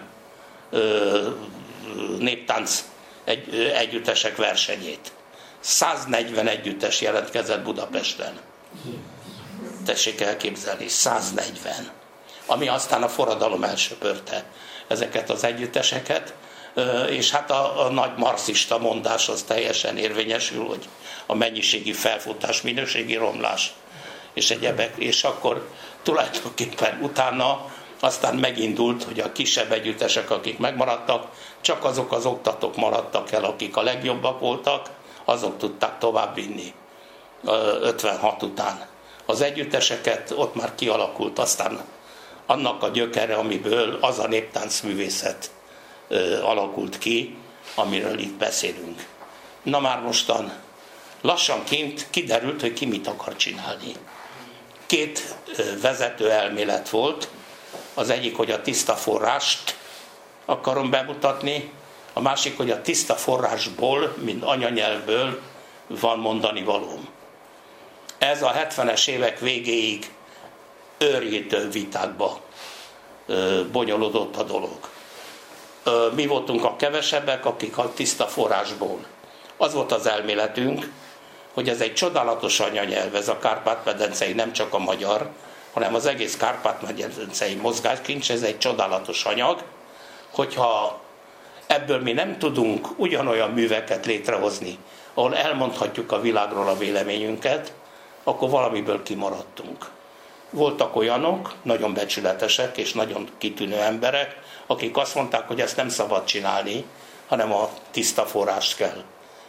néptánc egy, együttesek versenyét. száznegyven együttes jelentkezett Budapesten. Tessék elképzelni, száznegyven. Ami aztán a forradalom elsöpörte ezeket az együtteseket, és hát a, a nagy marxista mondás az teljesen érvényesül, hogy a mennyiségi felfutás, minőségi romlás, és egyebek, és akkor tulajdonképpen utána aztán megindult, hogy a kisebb együttesek, akik megmaradtak, csak azok az oktatók maradtak el, akik a legjobbak voltak, azok tudták továbbvinni ötvenhat után. Az együtteseket ott már kialakult, aztán annak a gyökere, amiből az a néptáncművészet alakult ki, amiről itt beszélünk. Na már mostan lassanként kiderült, hogy ki mit akar csinálni. Két vezető elmélet volt, az egyik, hogy a tiszta forrást akarom bemutatni, a másik, hogy a tiszta forrásból, mint anyanyelvből van mondani valóm. Ez a hetvenes évek végéig őrjítő vitákba bonyolódott a dolog. Mi voltunk a kevesebbek, akik a tiszta forrásból. Az volt az elméletünk, hogy ez egy csodálatos anyanyelv, ez a Kárpát-medencei, nem csak a magyar, hanem az egész Kárpát-medencei mozgáskincs, ez egy csodálatos anyag, hogyha ebből mi nem tudunk ugyanolyan műveket létrehozni, ahol elmondhatjuk a világról a véleményünket, akkor valamiből kimaradtunk. Voltak olyanok, nagyon becsületesek és nagyon kitűnő emberek, akik azt mondták, hogy ezt nem szabad csinálni, hanem a tiszta forrást kell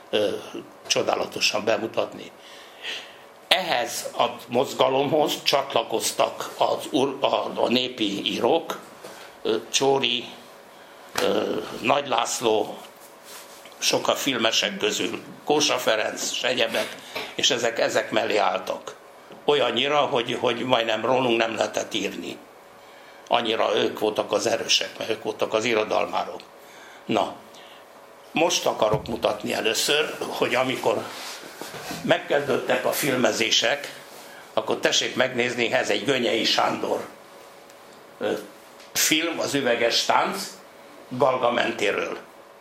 ö, csodálatosan bemutatni. Ehhez a mozgalomhoz csatlakoztak az, a, a népi írók, Csóri, Nagy László, sok a filmesek közül, Kósa Ferenc, s egyebek, és ezek, ezek mellé álltak. Olyannyira, hogy, hogy majdnem rólunk nem lehetett írni. Annyira ők voltak az erősek, mert ők voltak az irodalmárok. Na, most akarok mutatni először, hogy amikor megkezdődtek a filmezések, akkor tessék megnézni, ez egy Gönyei Sándor film, az Üveges tánc, Galgamentéről.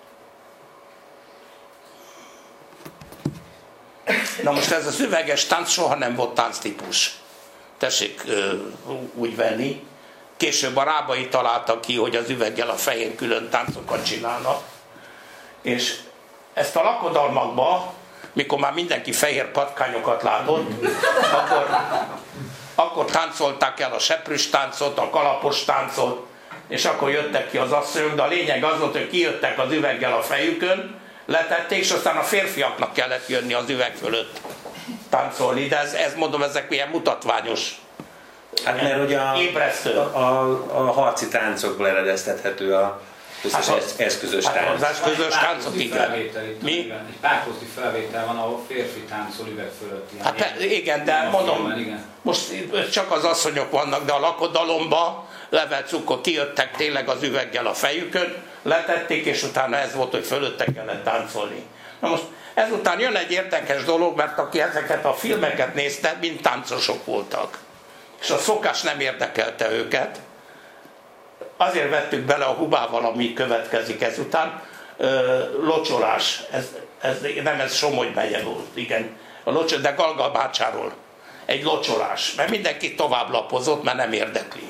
Na most ez az üveges tánc soha nem volt tánctípus. Tessék úgy venni. Később a Rábai találta ki, hogy az üveggel a fején külön táncokat csinálnak. És ezt a lakodalmakban, mikor már mindenki fehér patkányokat látott, akkor, akkor táncolták el a seprűs táncot, a kalapos táncot, és akkor jöttek ki az asszonyok, de a lényeg az volt, hogy kijöttek az üveggel a fejükön, letették, és aztán a férfiaknak kellett jönni az üveg fölött táncolni, de ez, ez mondom, ezek ilyen mutatványos, hát mert hogy a, ébresztő. A, a, a harci táncokból eredeztethető a összes hát, eszközös hát tánc. Az eszközös táncok, igen. Mi? Egy párkozti felvétel van, ahol férfi táncol üveg fölött. Ilyen hát igen, de mondom, igen. Most csak az asszonyok vannak, de a lakodalomba levelt cukkor kijöttek tényleg az üveggel a fejükön, letették, és utána ez volt, hogy fölötte kellett táncolni. Na most ezután jön egy érdekes dolog, mert aki ezeket a filmeket nézte, mind táncosok voltak. És a szokás nem érdekelte őket. Azért vettük bele a Hubával, ami következik ezután, locsolás. Ez, ez, nem ez Somogy megye volt, igen. A locsol, de Galga bácsáról. Egy locsolás. Mert mindenki tovább lapozott, mert nem érdekli.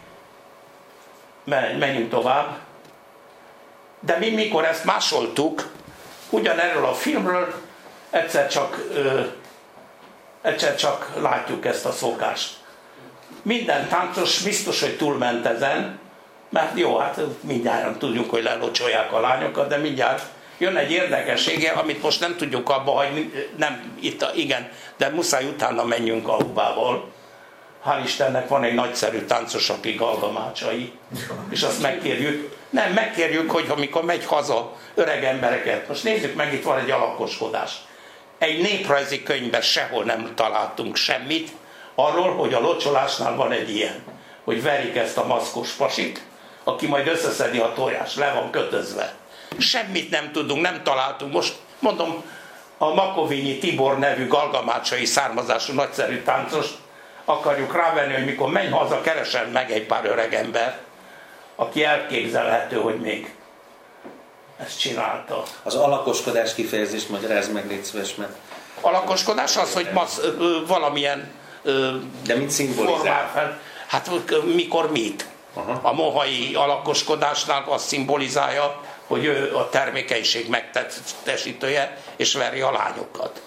Menjünk tovább. De mi, mikor ezt másoltuk, ugyanerről a filmről egyszer csak, ö, egyszer csak látjuk ezt a szokást. Minden táncos biztos, hogy túlment ezen, mert jó, hát mindjárt tudjuk, hogy lelocsolják a lányokat, de mindjárt jön egy érdekessége, amit most nem tudjuk abba hagyni, nem itt, a, igen, de muszáj utána menjünk a Hubával. Hál' Istennek van egy nagyszerű táncos, aki Galga Mácsai, és azt megkérjük, nem, megkérjük, hogy amikor megy haza öreg embereket, most nézzük meg, itt van egy alakoskodás. Egy néprajzi könyvben sehol nem találtunk semmit arról, hogy a locsolásnál van egy ilyen, hogy verik ezt a maszkos pasit, aki majd összeszedi a tojást, le van kötözve. Semmit nem tudunk, nem találtunk. Most mondom, a Makovényi Tibor nevű galgamácsai származású nagyszerű táncos akarjuk rávenni, hogy mikor menj haza, keresen meg egy pár öreg ember, aki elképzelhető, hogy még ezt csinálta. Az alakoskodás kifejezést magyarázd meg, légy szíves, mert... Alakoskodás az, hogy masz, ö, valamilyen ö, de mit szimbolizál? Fel. Hát mikor mit? Aha. A mohai alakoskodásnál azt szimbolizálja, hogy ő a termékenység megtestesítője, és veri a lányokat.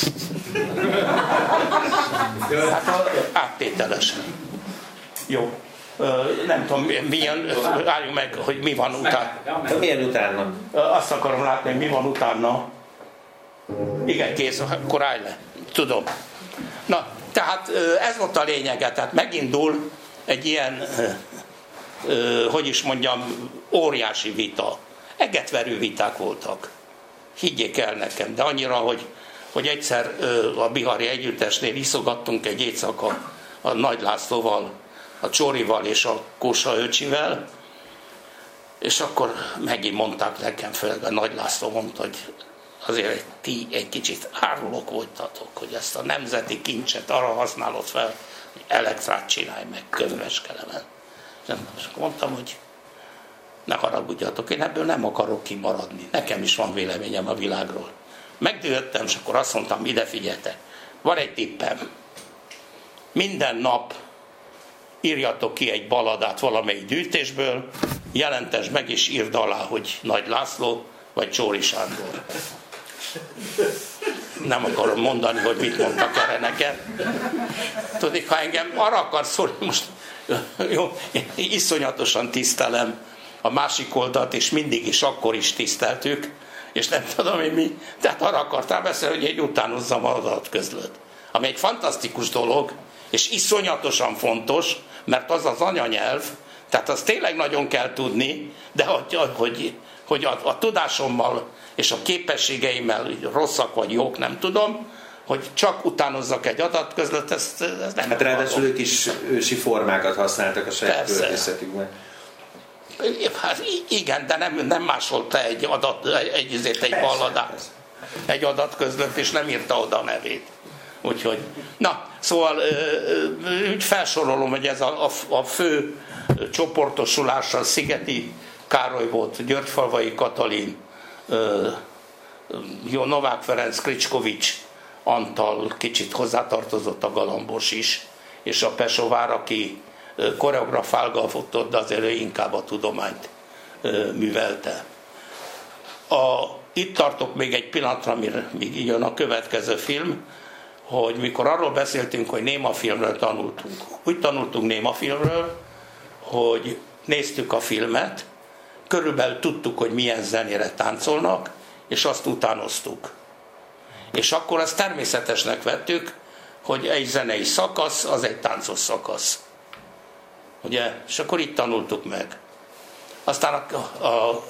Hát a, áttételesen. Jó. Ö, nem tudom, milyen, álljunk meg, hogy mi van utána. De milyen utána? Azt akarom látni, hogy mi van utána. Igen, kész, akkor állj le. Tudom. Na, tehát ez volt a lényege. Tehát megindul egy ilyen, hogy is mondjam, óriási vita. Egetverő viták voltak. Higgyék el nekem, de annyira, hogy, hogy egyszer a Bihari Együttesnél iszogattunk egy éjszaka a Nagy Lászlóval, a Csórival és a Kósa öcsivel, és akkor megint mondták nekem fel, a Nagy László mondta, hogy azért ti egy kicsit árulók voltatok, hogy ezt a nemzeti kincset arra használod fel, hogy elektrát csinálj meg könyveskelemen. És mondtam, hogy ne haragudjatok, én ebből nem akarok kimaradni. Nekem is van véleményem a világról. Megdőltem, és akkor azt mondtam, ide figyeljetek, van egy tippem. Minden nap írjatok ki egy baladát valamelyik gyűjtésből, jelentesd meg és írd alá, hogy Nagy László vagy Csóri Sándor. Nem akarom mondani, hogy mit mondtak erre nekem. Tudod, ha engem arra akarsz szólni, most jó, iszonyatosan tisztelem a másik oldalt, és mindig is akkor is tiszteltük, és nem tudom én mi. Tehát arra akartál beszélni, hogy én utánozzam az adatközlőt. Ami egy fantasztikus dolog, és iszonyatosan fontos, mert az az anyanyelv, tehát azt tényleg nagyon kell tudni, de hogy, hogy, hogy a, a tudásommal és a képességeimmel rosszak vagy jók, nem tudom, hogy csak utánozzak egy adatközlöt, ezt, ezt nem. Hát ráadásul ők is ősi formákat használtak a saját költészetükben. Hát igen, de nem, nem másolta egy adat, egy, egy, egy balladát, egy adatközlöt, és nem írta oda a nevét. Úgyhogy, na, szóval úgy felsorolom, hogy ez a, a, a fő csoportosulással Szigeti Károly volt, Györgyfalvai Katalin, jó, Novák Ferenc, Kricskovics, Antal, kicsit hozzátartozott a Galambos is, és a Pesovár, aki koreografálgatott, de azért ő inkább a tudományt művelte. A, itt tartok még egy pillanatra, míg jön a következő film, hogy mikor arról beszéltünk, hogy némafilmről tanultunk. Úgy tanultunk némafilmről, hogy néztük a filmet, körülbelül tudtuk, hogy milyen zenére táncolnak, és azt utánoztuk. És akkor azt természetesnek vettük, hogy egy zenei szakasz, az egy táncos szakasz. Ugye? És akkor itt tanultuk meg. Aztán a, a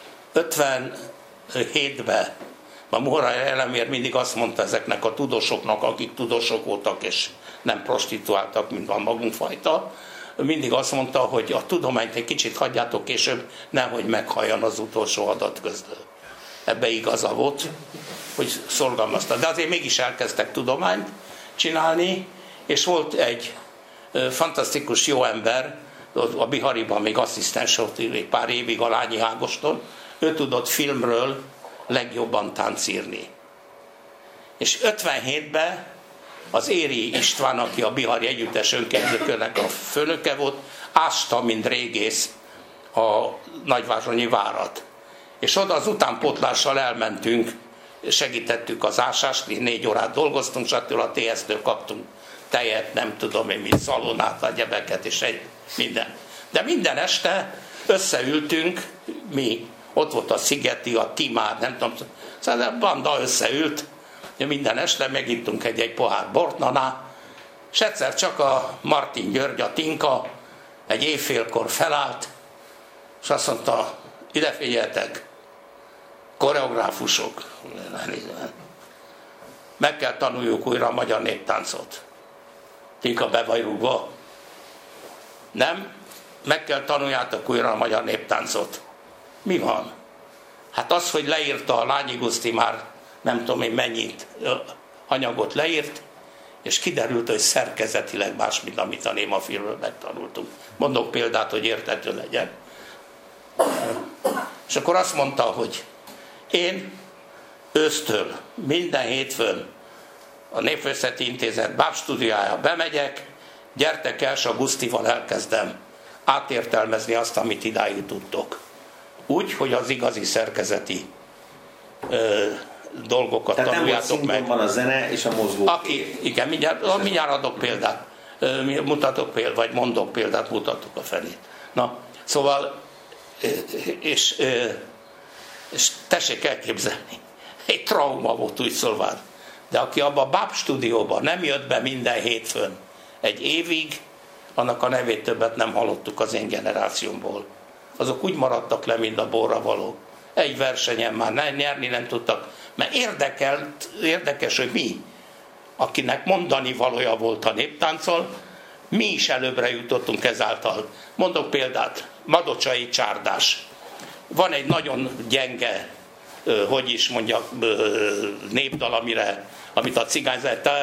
ötvenhétben a Morai Elemér mindig azt mondta ezeknek a tudósoknak, akik tudósok voltak és nem prostituáltak, mint van magunkfajta, mindig azt mondta, hogy a tudományt egy kicsit hagyjátok később, nehogy meghalljon az utolsó adatközlő. Ebbe igaza volt, hogy szorgalmazta. De azért mégis elkezdtek tudományt csinálni, és volt egy fantasztikus jó ember, a Bihariban még asszisztens volt egy pár évig, a Lányi Ágoston, ő tudott filmről legjobban táncírni. És ötvenhétben az Éri István, aki a Bihari Együttes Önképzőkörnek a főnöke volt, ásta, mint régész, a Nagyvázsonyi várat. És oda az utánpótlással elmentünk, segítettük az ásást, négy órát dolgoztunk, stb. A té es-től kaptunk tejet, nem tudom én mi, szalonát, a gyebeket és egy minden. De minden este összeültünk, mi, ott volt a Szigeti, a Timár, nem tudom, szóval a banda összeült, minden este megittunk egy-egy pohár bortnaná, és egyszer csak a Martin György, a Tinka egy évfélkor felállt, és azt mondta, ide figyeljetek, koreográfusok, meg kell tanuljuk újra a magyar néptáncot. Tinka, be vagy rúgva? Nem? Meg kell tanuljátok újra a magyar néptáncot. Mi van? Hát az, hogy leírta a Lányi Guszti már nem tudom én mennyit anyagot leírt, és kiderült, hogy szerkezetileg más, mint amit a némafilmről megtanultunk. Mondok példát, hogy érthető legyen. És akkor azt mondta, hogy én ősztől minden hétfőn a Népművészeti Intézet bábstúdiójába bemegyek, gyertek el, és a Gusztival elkezdem átértelmezni azt, amit idáig tudtok. Úgy, hogy az igazi szerkezeti ö, dolgokat tehát tanuljátok meg. Van a zene és a mozgó. Aki, igen, mindjárt, mindjárt adok példát, mutatok példát, vagy mondok példát, mutatok a felét. Na, szóval, és, és tessék elképzelni, egy trauma volt úgy szólván, de aki abban a báb stúdióban nem jött be minden hétfőn egy évig, annak a nevét többet nem hallottuk az én generációmból. Azok úgy maradtak le, mint a borra való. Egy versenyen már nem, nyerni nem tudtak, mert érdekelt, érdekes, hogy mi, akinek mondani valója volt a néptánccal, mi is előbbre jutottunk ezáltal. Mondok példát, Madocsai Csárdás. Van egy nagyon gyenge, hogy is mondjak, népdal, amire, amit a cigány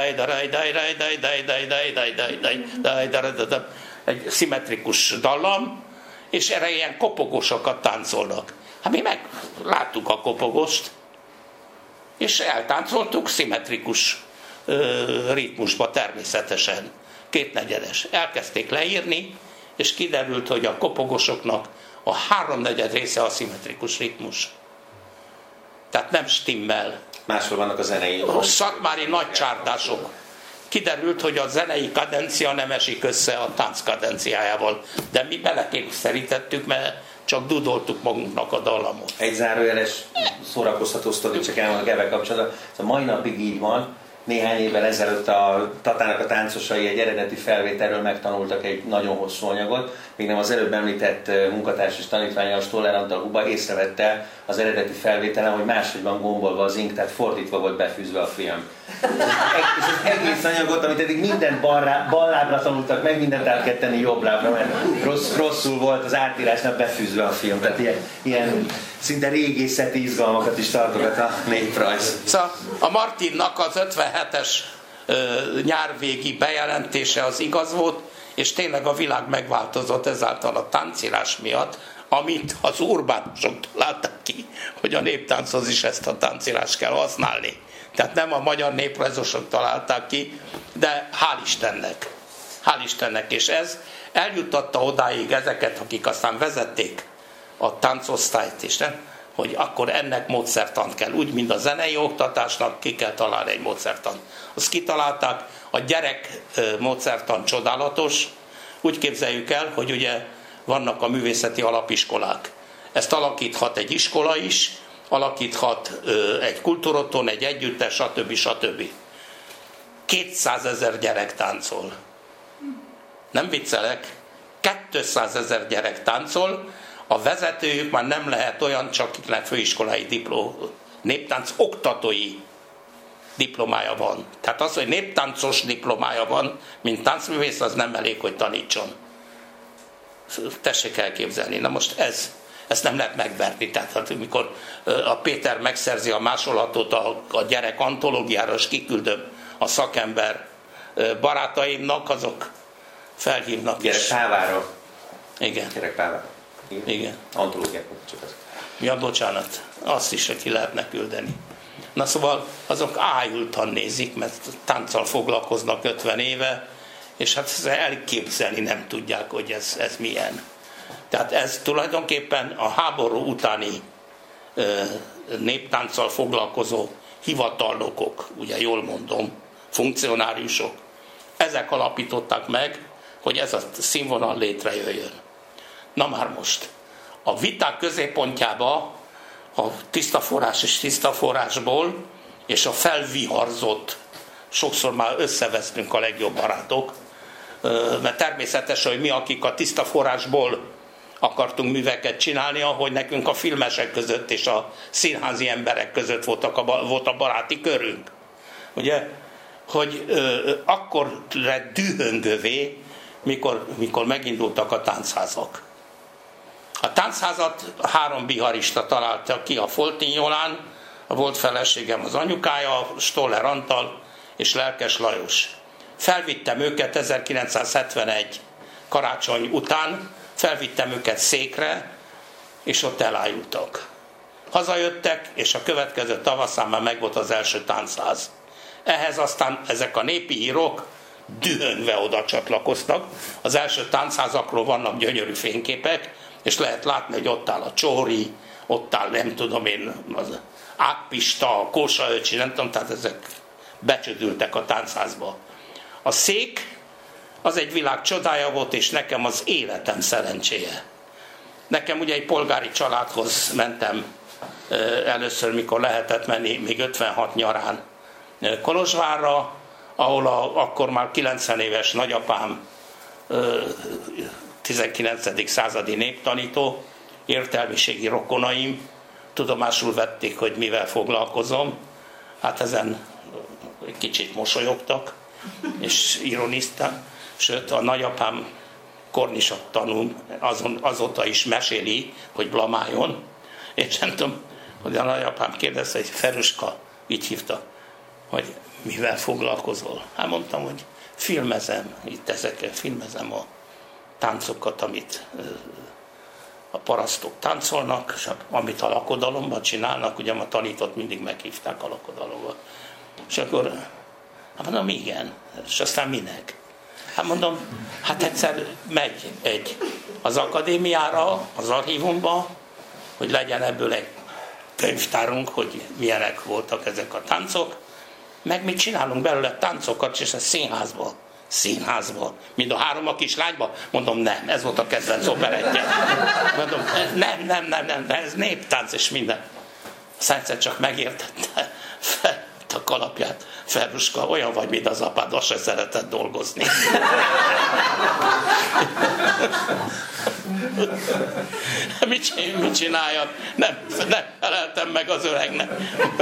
egy szimmetrikus dallam, és erre ilyen kopogósokat táncolnak. Hát mi meg láttuk a kopogost, és eltáncoltuk szimmetrikus ö, ritmusba természetesen, kétnegyedes. Elkezdték leírni, és kiderült, hogy a kopogosoknak a háromnegyed része a szimmetrikus ritmus. Tehát nem stimmel. Máshol vannak a zenei. A szakmári nagy csárdások. Kiderült, hogy a zenei kadencia nem esik össze a tánc kadenciájával. De mi belekényszerítettük, mert csak dudoltuk magunknak a dallamot. Egy zárójeles szórakoztató sztori, csak elmondok ebben kapcsolatban. A mai napig így van. Néhány évvel ezelőtt a Tatának a táncosai egy eredeti felvételről megtanultak egy nagyon hosszú anyagot, még nem az előbb említett munkatárs és tanítványa, a Stoller Antal Huba észrevette az eredeti felvételen, hogy máshogy van gombolva az ink, tehát fordítva volt befűzve a film. És az egész anyagot, amit eddig minden balrá, bal lábra tanultak meg, mindent át kell tenni jobb lábra, mert rossz, rosszul volt az átírásnál befűzve a film. Tehát ilyen, ilyen szinte régészeti izgalmakat is tartogat a néprajz. Szóval a Martinnak az ötvenhetes ö, nyárvégi bejelentése az igaz volt, és tényleg a világ megváltozott ezáltal a táncírás miatt, amit az urbánusok találtak ki, hogy a néptánchoz is ezt a táncírást kell használni. Tehát nem a magyar néprajzosok találták ki, de hál' Istennek. Hál' Istennek. És ez eljutatta odáig ezeket, akik aztán vezették a táncosztályt is, nem? Hogy akkor ennek módszertant kell. Úgy, mint a zenei oktatásnak ki kell találni egy módszertant. Azt kitalálták, a gyerek módszertan csodálatos. Úgy képzeljük el, hogy ugye vannak a művészeti alapiskolák. Ezt alakíthat egy iskola is, alakíthat ö, egy kultúrotthon, egy együttes, stb. stb. kétszázezer gyerek táncol. Nem viccelek, kétszázezer gyerek táncol, a vezetőjük már nem lehet olyan, csak akiknek főiskolai dipló, néptánc oktatói diplomája van. Tehát az, hogy néptáncos diplomája van, mint táncművész, az nem elég, hogy tanítson. Tessék elképzelni. Na most ez, ezt nem lehet megverni. Tehát amikor a Péter megszerzi a másolatot a, a gyerek antológiára, és kiküldöm a szakember barátaimnak, azok felhívnak. Gyerek Pávára. Igen. Gyerek Pávára. Igen. Igen. Antológiát, csak az. Ja, bocsánat. Azt is ki lehetne küldeni. Na szóval azok ájultan nézik, mert tánccal foglalkoznak ötven éve, és hát elképzelni nem tudják, hogy ez, ez milyen. Tehát ez tulajdonképpen a háború utáni ö, néptánccal foglalkozó hivatalnokok, ugye jól mondom, funkcionáriusok, ezek alapították meg, hogy ez a színvonal létrejöjjön. Na már most, a viták középpontjába a tiszta forrás és tiszta forrásból, és a felviharzott, sokszor már összevesztünk a legjobb barátok, mert természetesen, hogy mi, akik a tiszta forrásból akartunk műveket csinálni, ahogy nekünk a filmesek között és a színházi emberek között voltak a, volt a baráti körünk. Ugye, hogy ö, akkor lett dühöngövé, mikor, mikor megindultak a táncházak. A táncházat három biharista találta ki, a Foltin-Jolán, a volt feleségem az anyukája, Stoller Antal és Lelkes Lajos. Felvittem őket ezerkilencszázhetvenegy karácsony után, felvittem őket Székre, és ott elájultak. Hazajöttek, és a következő tavaszán már megvolt az első táncház. Ehhez aztán ezek a népi írók dühöngve oda csatlakoztak. Az első táncházakról vannak gyönyörű fényképek, és lehet látni, hogy ott áll a Csóri, ott áll, nem tudom én, az Ágpista, a Kósaöcsi, nem tudom, tehát ezek becsődültek a táncházba. A Szék az egy világ csodája volt, és nekem az életem szerencséje. Nekem ugye egy polgári családhoz mentem először, mikor lehetett menni, még ötvenhat nyarán Kolozsvárra, ahol a, akkor már kilencven éves nagyapám, tizenkilencedik századi néptanító, értelmiségi rokonaim tudomásul vették, hogy mivel foglalkozom. Hát ezen egy kicsit mosolyogtak, és ironiztak. Sőt, a nagyapám kornisat tanul, azon, azóta is meséli, hogy blamáljon. És nem tudom, hogy a nagyapám kérdezte, hogy Feruska, így hívta, hogy mivel foglalkozol. Hát mondtam, hogy filmezem, itt ezeket filmezem a táncokat, amit a parasztok táncolnak, és amit a lakodalomban csinálnak, ugye a tanított mindig meghívták a lakodalomba. És akkor, hát mondom, igen, és aztán minek? Hát mondom, hát egyszer megy egy az akadémiára, az archívumba, hogy legyen ebből egy könyvtárunk, hogy milyenek voltak ezek a táncok, meg mi csinálunk belőle táncokat, és a színházba színházba, mint a Három a kislányba? Mondom, nem, ez volt a kedvenc operettje. Mondom, nem, nem, nem, nem, ez néptánc és minden. Aztán egyszer csak megértette, felvett a kalapját, Ferruska, olyan vagy, mint az apád, azt se szeretett dolgozni. Mit, mit csináljak? Nem, nem feleltem meg az öregnek.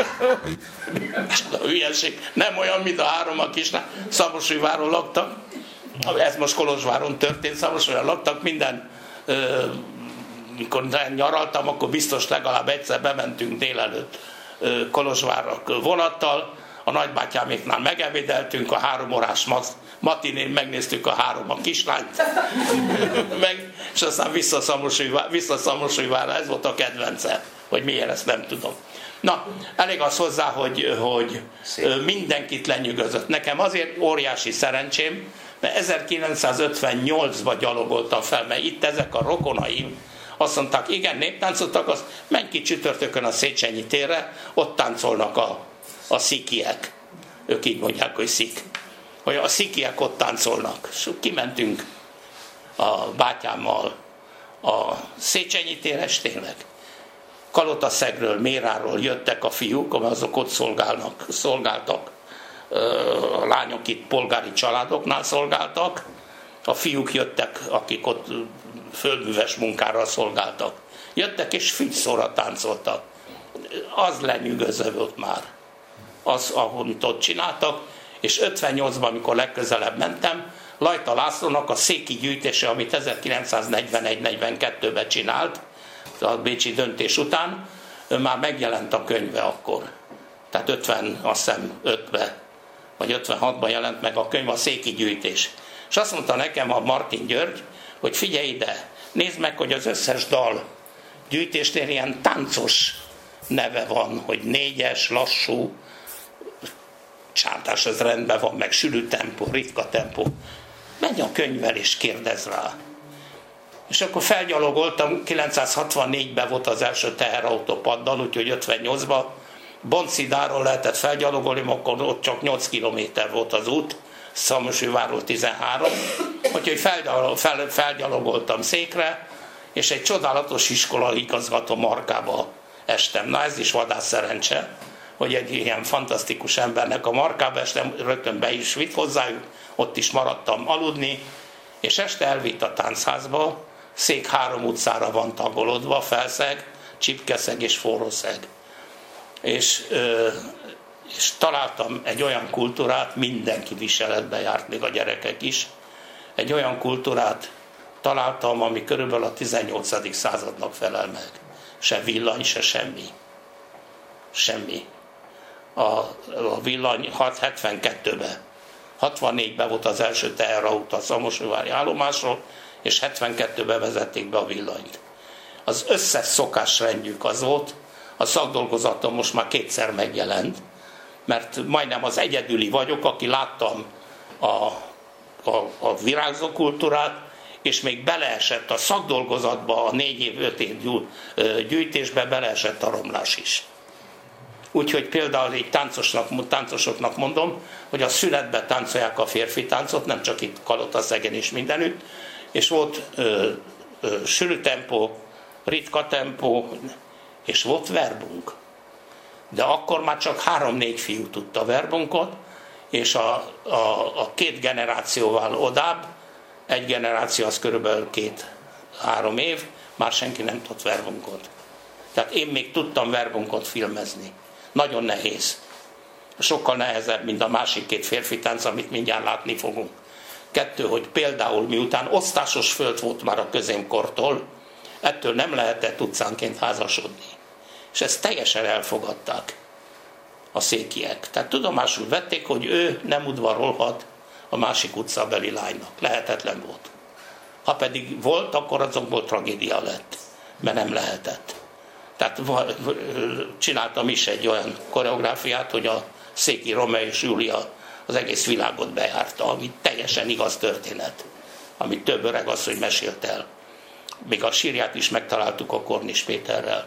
A hülyeség. Nem olyan, mint a Három a kislány. Szamosújváron laktak. Ez most Kolozsváron történt. Szamosújváron laktak. Minden, ö, mikor nyaraltam, akkor biztos legalább egyszer bementünk délelőtt ö, Kolozsvárra vonattal. A nagybátyáméknál megebédeltünk, a három órás matinén megnéztük a Három a kislányt, meg, és aztán visszaszamosújvára, ez volt a kedvence, hogy miért, ezt nem tudom. Na, elég az hozzá, hogy, hogy mindenkit lenyűgözött. Nekem azért óriási szerencsém, mert ezerkilencszázötvennyolcban gyalogoltam fel, mert itt ezek a rokonaim azt mondták, igen, néptáncot akarsz, menj ki csütörtökön a Széchenyi térre, ott táncolnak a a szikiek, ők így mondják, hogy szik, hogy a szikiek ott táncolnak. És kimentünk a bátyámmal a Széchenyi térre, és tényleg Kalotaszegről, Méráról jöttek a fiúk, azok ott szolgálnak, szolgáltak, a lányok itt polgári családoknál szolgáltak, a fiúk jöttek, akik ott földműves munkára szolgáltak. Jöttek és fűszóra táncoltak. Az lenyűgöző volt már. Az, ahogy ott csináltak, és ötvennyolcban, amikor legközelebb mentem, Lajta Lászlónak a széki gyűjtése, amit ezerkilencszáznegyvenegy negyvenkettőben csinált, a bécsi döntés után, már megjelent a könyve akkor. Tehát ötven, azt hiszem ötben, vagy ötvenhatban jelent meg a könyv, a széki gyűjtés. És azt mondta nekem a Martin György, hogy figyelj ide, nézd meg, hogy az összes dal gyűjtésnél ilyen táncos neve van, hogy négyes, lassú, csántás, ez rendben van, meg sűrű tempó, ritka tempó. Menj a könyvvel és kérdezz rá. És akkor felgyalogoltam, kilencszázhatvannégyben volt az első teherautó paddal, úgyhogy ötvennyolcban Bontszidáról lehetett felgyalogolni, akkor ott csak nyolc kilométer volt az út, Szamosújvárról tizenhárom, úgyhogy fel, fel, felgyalogoltam Székre, és egy csodálatos iskola igazgató Markába estem. Na ez is vadász szerencse, hogy egy ilyen fantasztikus embernek a Markába estem, rögtön be is vitt hozzájuk, ott is maradtam aludni, és este elvitt a táncházba, Szék három utcára van tagolódva, Felszeg, Csipkeszeg és Forrószeg. És, és találtam egy olyan kultúrát, mindenki viseletbe járt, még a gyerekek is, egy olyan kultúrát találtam, ami körülbelül a tizennyolcadik századnak felel meg. Se villany, se semmi. Semmi. A, a villany hetvenkettőben, hatvannégyben volt az első teherautó a szamosújvári állomásról, és hetvenkettőben vezették be a villanyt. Az összes szokásrendjük az volt, a szakdolgozatom most már kétszer megjelent, mert majdnem az egyedüli vagyok, aki láttam a, a, a virágzó kultúrát, és még beleesett a szakdolgozatba, a négy év, öt év gyűjtésbe beleesett a romlás is. Úgyhogy például így táncosnak, táncosoknak mondom, hogy a szünetben táncolják a férfi táncot, nem csak itt Kalotaszegen is mindenütt, és volt ö, ö, sűrű tempó, ritka tempó, és volt verbunk. De akkor már csak három-négy fiú tudta verbunkot, és a, a, a két generációval odább, egy generáció az körülbelül két-három év, már senki nem tudott verbunkot. Tehát én még tudtam verbunkot filmezni. Nagyon nehéz. Sokkal nehezebb, mint a másik két férfi tánc, amit mindjárt látni fogunk. Kettő, hogy például miután osztásos föld volt már a középkortól, ettől nem lehetett utcánként házasodni. És ezt teljesen elfogadták a székiek. Tehát tudomásul vették, hogy ő nem udvarolhat a másik utcabeli lánynak. Lehetetlen volt. Ha pedig volt, akkor azokból tragédia lett, mert nem lehetett. Tehát csináltam is egy olyan koreográfiát, hogy a széki Rómeó és Júlia az egész világot bejárta, ami teljesen igaz történet, amit több öregasszony mesélt el. Még a sírját is megtaláltuk a Kornis Péterrel,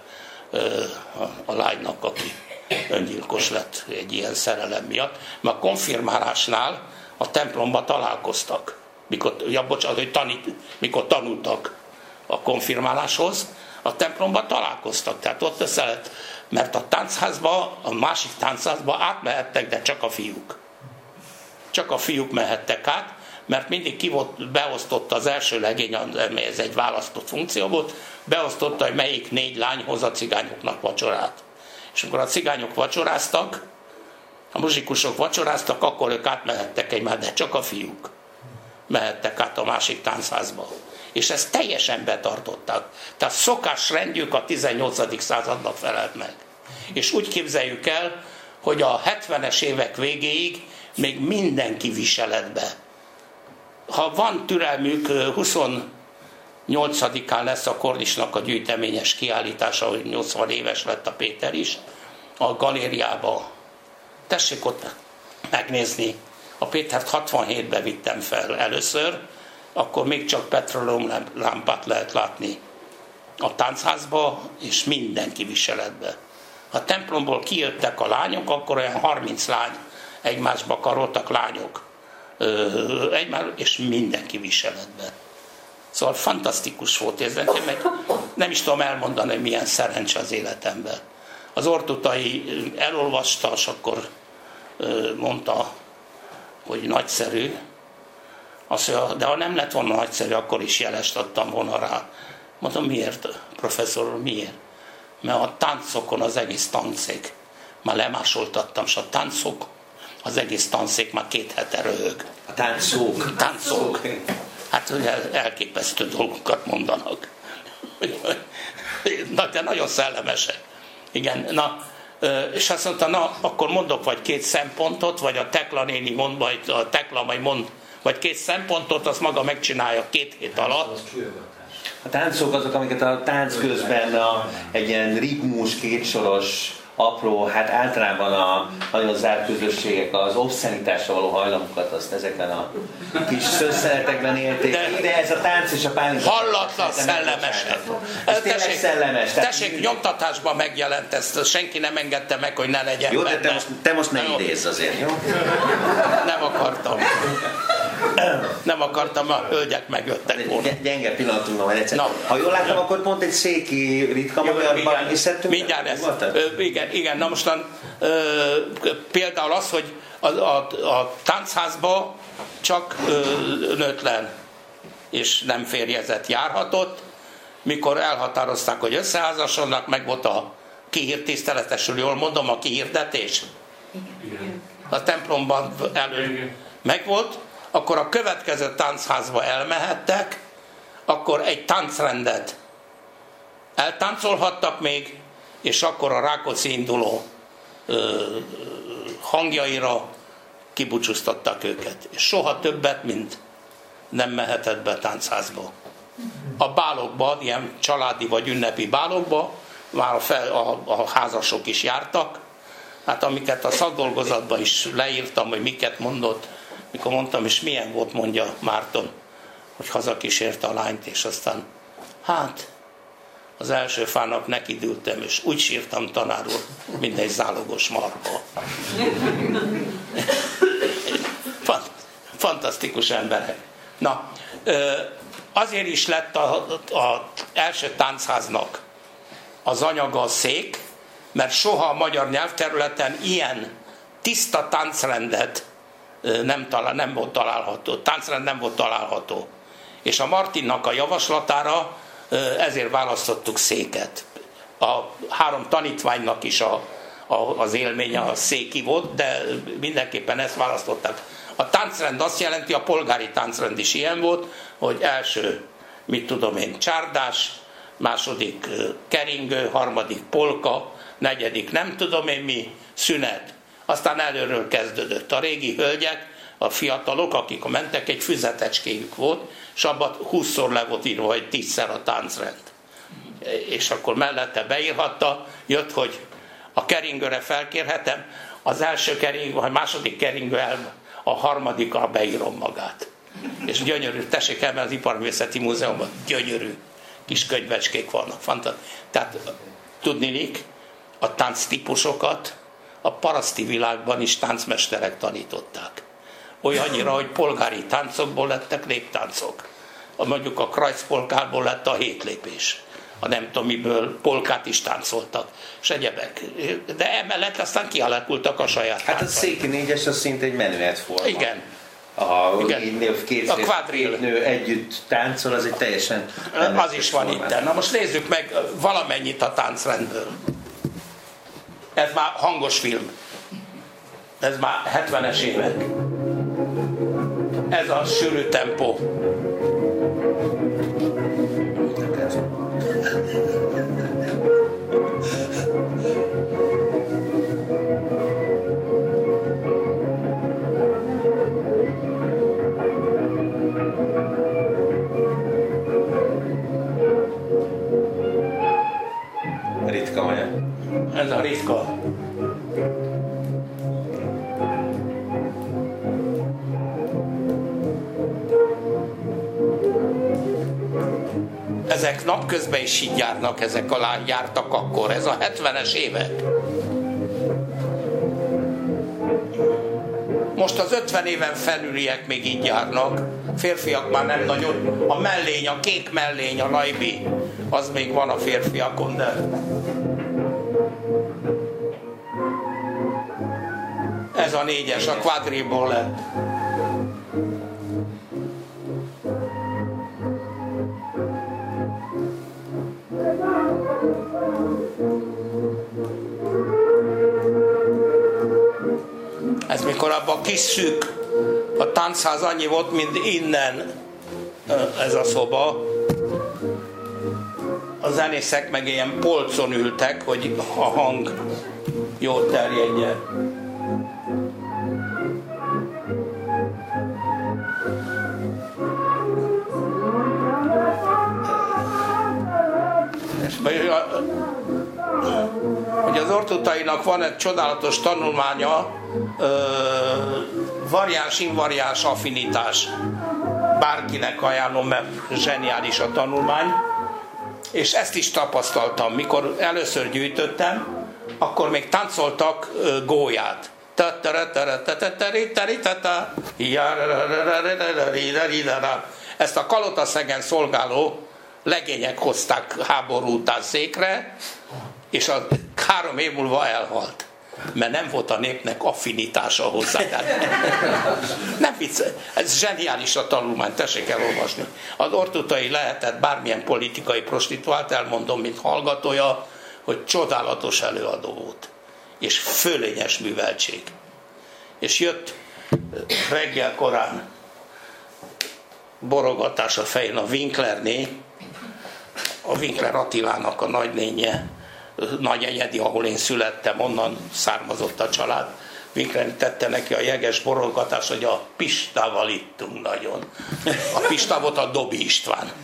a lánynak, aki öngyilkos lett egy ilyen szerelem miatt. Mert a konfirmálásnál a templomba találkoztak, mikor, ja, bocsánat, hogy tanít, mikor tanultak a konfirmáláshoz, a templomba találkoztak, tehát ott össze lett, mert a táncházba, a másik táncházba átmehettek, de csak a fiúk. Csak a fiúk mehettek át, mert mindig ki volt, beosztotta az első legény, ez egy választott funkció volt, beosztotta, hogy melyik négy lány hoz a cigányoknak vacsorát. És amikor a cigányok vacsoráztak, a muzsikusok vacsoráztak, akkor ők átmehettek egymás, de csak a fiúk mehettek át a másik táncházba. És ezt teljesen betartották. Tehát szokásrendjük a tizennyolcadik századnak felelt meg. És úgy képzeljük el, hogy a hetvenes évek végéig még mindenki viseletbe. Ha van türelmük, huszonnyolcadikán lesz a Kornisnak a gyűjteményes kiállítása, hogy nyolcvan éves lett a Péter is, a galériába. Tessék ott megnézni. A Pétert hatvanhétben vittem fel először, akkor még csak petroleum lámpát lehet látni a táncházba, és mindenki viseletbe. Ha templomból kijöttek a lányok, akkor olyan harminc lány egymásba karoltak, lányok, egymás, és mindenki viseletbe. Szóval fantasztikus volt ez nekem, meg nem is tudom elmondani, hogy milyen szerencse az életemben. Az Ortutai elolvasta, és akkor mondta, hogy nagyszerű. Azt mondja, de ha nem lett volna nagyszerű, akkor is jelest adtam volna rá. Mondom, miért, professzor, miért? Mert a táncokon az egész tanszék, már lemásoltattam, és a táncok, az egész tanszék már két hete röhög. A táncok? Táncok. Hát elképesztő dolgokat mondanak. Na, de nagyon szellemesek. Igen, na, és azt mondta, na, akkor mondok vagy két szempontot, vagy a Tekla néni mond, vagy a Tekla majd mond, vagy két szempontot, azt maga megcsinálja két hét alatt. A táncok azok, amiket a tánc közben a, egy ilyen ritmus, kétsoros, apró, hát általában a nagyon zárt közösségek az obszenitásra való hajlamukat azt ezeken a kis szösszenetekben élték. De, de ez a tánc és a pálinka... Hallatlan szellemesek. Ez tényleg szellemes. Tessék, nyomtatásban megjelent ezt, senki nem engedte meg, hogy ne legyen. Jó, de te most, te most ne idézz azért, jó? Nem akartam. Nem akartam, a hölgyek megjöttek volna. Gyenge pillanatunkban van egyszer. Na. Ha jól láttam, akkor pont egy széki ritka magyarban is szedtünk. Mindjárt ez. Igen, igen, na mostan ö, például az, hogy a, a, a táncházba csak ö, nőtlen és nem férjezett járhatott, mikor elhatározták, hogy összeházasodnak, meg volt a kihírt, tiszteletesül jól mondom, a kihirdetés. Igen. A templomban elő megvolt, akkor a következő táncházba elmehettek, akkor egy táncrendet eltáncolhattak még, és akkor a Rákóczi induló ö, hangjaira kibúcsúztattak őket. És soha többet, mint nem mehetett be táncházba. A bálokba, ilyen családi vagy ünnepi bálokba már a, fel, a, a házasok is jártak, hát amiket a szakdolgozatban is leírtam, hogy miket mondott, mikor mondtam, és milyen volt, mondja Márton, hogy hazakísérte a lányt, és aztán, hát, az első fának nekidültem, és úgy sírtam, tanár úr, mint egy zálogos marha. Fantasztikus emberek. Na, azért is lett az első táncháznak az anyaga a szék, mert soha a magyar nyelvterületen ilyen tiszta táncrendet nem, talál, nem volt található, táncrend nem volt található. És a Martinnak a javaslatára ezért választottuk széket. A három tanítványnak is a, a, az élménye a széki volt, de mindenképpen ezt választották. A táncrend azt jelenti, a polgári táncrend is ilyen volt, hogy első, mit tudom én, csárdás, második keringő, harmadik polka, negyedik nem tudom én mi, szünet. Aztán előről kezdődött. A régi hölgyek, a fiatalok, akik mentek, egy füzetecskéjük volt, és abban húszszor le volt írva, hogy tízszer a táncrend. És akkor mellette beírhatta, jött, hogy a keringőre felkérhetem, az első keringő, vagy második keringő el, a harmadikkal beírom magát. És gyönyörű, tessék el, mert az Iparművészeti Múzeumban gyönyörű kis könyvecskék vannak. Fantasztikus. Tehát tudniillik, a tánctípusokat a paraszti világban is táncmesterek tanították. olyannyira, hogy polgári táncokból lettek néptáncok. Mondjuk a Kreuzpolkálból lett a hétlépés. A nem tudom miből polkát is táncoltak, és egyebek. De emellett aztán kialakultak a saját Hát táncok. a Széki négyes az szinte egy menüetforma. Igen. A Igen. két A férfi, quadrille. két nő együtt táncol, az egy teljesen Az is van itt. Na most nézzük meg valamennyit a táncrendből. Ez már hangos film. Ez már hetvenes évek. Ez a sűrű tempó. Ritka vagy. Ez a ritka. Ezek napközben is így járnak, ezek a lány jártak akkor. Ez a hetvenes évek. Most az ötven éven felüliek még így járnak. Férfiak már nem nagyon. A mellény, a kék mellény, a lajbi, az még van a férfiakon, de... Ez a négyes, a quadrille lett. Ez mikor abban a kis szűk, a táncház annyi volt, mint innen ez a szoba. A zenészek meg ilyen polcon ültek, hogy a hang jól terjedjen. Hogy az Ortutainak van egy csodálatos tanulmánya, variáns-invariáns affinitás. Bárkinek ajánlom, mert zseniális a tanulmány. És ezt is tapasztaltam, mikor először gyűjtöttem, akkor még táncoltak gólyát. Ezt a Kalotaszegen szolgáló legények hozták háború után székre, és a három év múlva elhalt. Mert nem volt a népnek affinitása hozzá. Nem vicc, ez zseniális a tanulmány, tessék elolvasni. Az Ortutai lehetett bármilyen politikai prostituált, elmondom, mint hallgatója, hogy csodálatos előadó volt. És fölényes műveltség. És jött reggel korán borogatás a fején a Winklerné, a Winkler Attilának a nagynénye, Nagyenyedi, ahol én születtem, onnan származott a család. Winkler tette neki a jeges borogatást, hogy a Pistával ittunk nagyon. A Pista volt a Dobi István.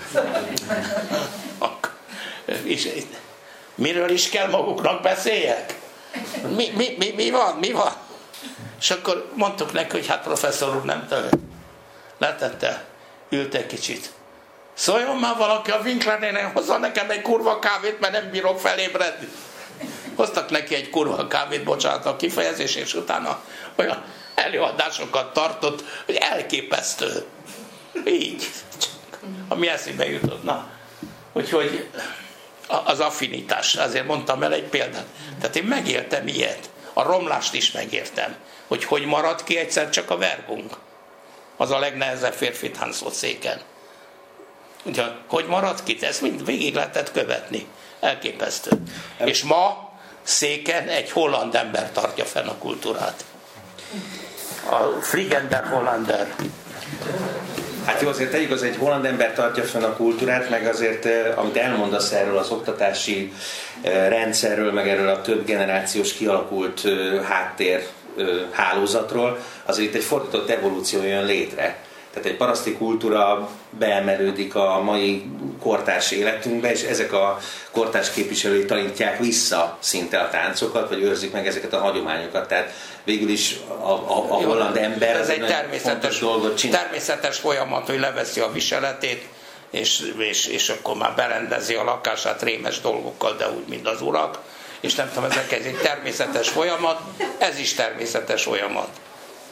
És miről is kell maguknak beszéljek? Mi, mi, mi, mi van? Mi van? És akkor mondtuk neki, hogy hát professzor úr, nem tudom. Letette, ült egy kicsit. Szóljon már valaki a Winklernél, hozza nekem egy kurva kávét, mert nem bírok felébredni. Hoztak neki egy kurva kávét, bocsánat a kifejezés, és utána olyan előadásokat tartott, hogy elképesztő. Így. Ami eszébe jutott. Na. Úgyhogy az affinitás, azért mondtam el egy példát. Tehát én megéltem ilyet. A romlást is megértem. Hogy hogy marad ki egyszer csak a verbunk. Az a legnehezebb férfi táncot széken. Ugye, hogy marad ki? Ezt mind végig lehetett követni. Elképesztő. Nem. És ma széken egy holland ember tartja fenn a kultúrát. A Fliegender Hollander. Hát jó, azért tegyük, az egy holland ember tartja fenn a kultúrát, meg azért, amit elmondasz erről az oktatási rendszerről, meg erről a több generációs kialakult háttér hálózatról, azért itt egy fordított evolúció jön létre. Tehát egy paraszti kultúra beemelődik a mai kortárs életünkbe, és ezek a kortárs képviselői tanítják vissza szinte a táncokat, vagy őrzik meg ezeket a hagyományokat. Tehát végül is a, a, a holland ember ez egy természetes, természetes folyamat, hogy leveszi a viseletét, és, és, és akkor már berendezi a lakását rémes dolgokkal, de úgy, mint az urak. És nem tudom, ezek ez egy természetes folyamat, ez is természetes folyamat.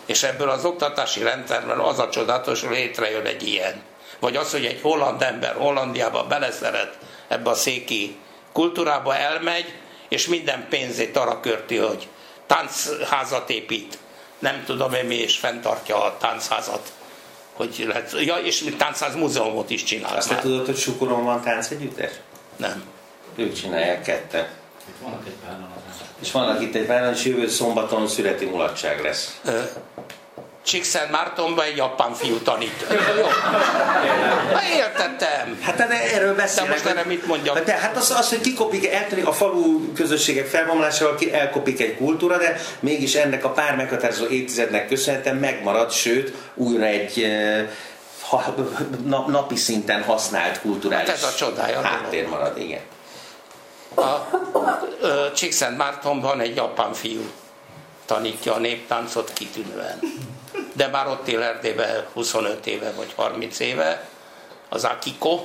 És ebből az oktatási rendszerben az a csodálatos, hogy létrejön egy ilyen. Vagy az, hogy egy holland ember Hollandiába beleszeret ebbe a széki kultúrába, elmegy, és minden pénzét arra körti, hogy táncházat épít, nem tudom én mi, és fenntartja a táncházat. Hogy lehet, ja, és táncház múzeumot is csinál. Azt te tudod, hogy Sukoron van táncegyüttes? Nem. Ők csinálják ketten. Itt vannak egy pár. És vannak itt egy pár, és jövő szombaton születi mulatság lesz. Csíkszentmártonban egy japán fiú tanít. Jó. Értettem. Hát de erről beszélek. De most erre mit mondjak? De hát az, az hogy kikopik, eltűnik a falu közösségek felbomlásával, elkopik egy kultúra, de mégis ennek a pár meghatározó évtizednek köszönhetően megmarad, sőt, újra egy ha, napi szinten használt kulturális hát ez a csodája, háttér marad, igen. A Csíkszentmártonban egy japán fiú tanítja a néptáncot kitűnően. De már ott él Erdélyben huszonöt éve vagy harminc éve, az Akiko,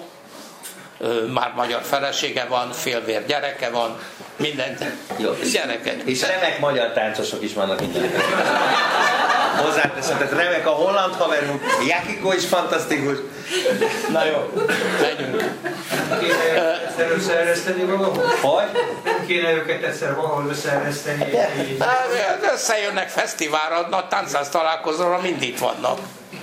már magyar felesége van, félvér gyereke van, minden gyereket. És remek magyar táncosok is vannak mindenek. Hozzáteszem, tehát remek a holland haverunk, Jakiko is fantasztikus. Na jó, megyünk. Kéne egyszer összeereszteni valahol? Hogy? Nem kéne őket egyszer valahol összeereszteni? Összejönnek fesztiválra, nagy táncház találkozóra, mind itt vannak.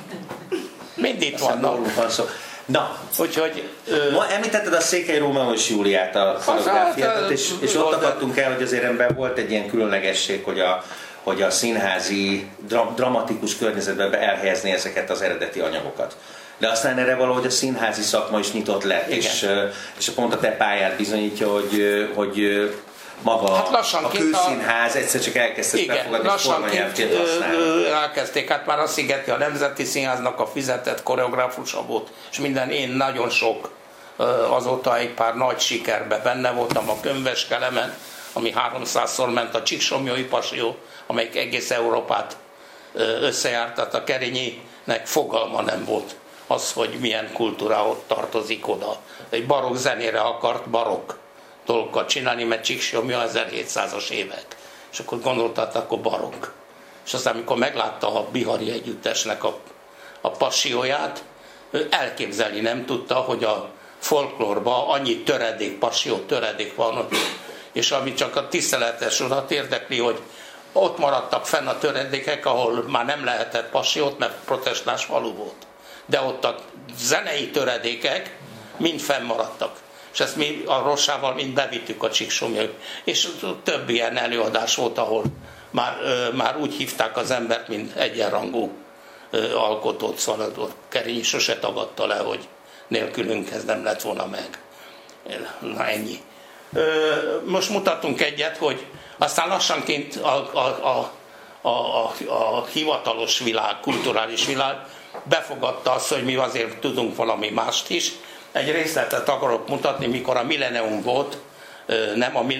Mind itt vannak. Na, úgyhogy... Ma említetted a Székely Rómeó és Júliát, a koreográfiát, és, és ott akadtunk el, hogy azért ebben volt egy ilyen különlegesség, hogy a, hogy a színházi, dra, dramatikus környezetben elhelyezni ezeket az eredeti anyagokat. De aztán erre valahogy a színházi szakma is nyitott lett, és, és pont a te pályád bizonyítja, hogy, hogy maga hát a Kőszínház egyszer csak elkezdett befogadni, és formanyelvként használni. Elkezdték, hát már a Szigeti, a Nemzeti Színháznak a fizetett koreográfusa volt, és minden, én nagyon sok, azóta egy pár nagy sikerben benne voltam, a Könyves Kelemen, ami háromszázszor ment, a Csíksomlyói Passió, amelyik egész Európát összejárt, tehát a Kerényinek fogalma nem volt az, hogy milyen kultúrához tartozik oda. Egy barokk zenére akart barokk dolgokat csinálni, mert Csíksomlyó ezerhétszázas évek. És akkor gondoltat, akkor barokk. És aztán, amikor meglátta a Bihari Együttesnek a, a passióját, ő elképzelni nem tudta, hogy a folklórban annyi töredék, passió töredék van, és ami csak a tiszteletes urat érdekli, hogy ott maradtak fenn a töredékek, ahol már nem lehetett passiót, mert protestáns falu volt. De ott a zenei töredékek mind fennmaradtak. És ezt mi a Rossával mind bevittük a Csíksomlyóig. És több ilyen előadás volt, ahol már, már úgy hívták az embert, mint egyenrangú alkotót, szóval a Kerényi sose tagadta le, hogy nélkülünk ez nem lett volna meg. Na ennyi. Most mutatunk egyet, hogy aztán lassanként a, a, a, a, a, a hivatalos világ, kulturális világ befogadta azt, hogy mi azért tudunk valami mást is. Egy részletet akarok mutatni, mikor a Millennium volt, nem a,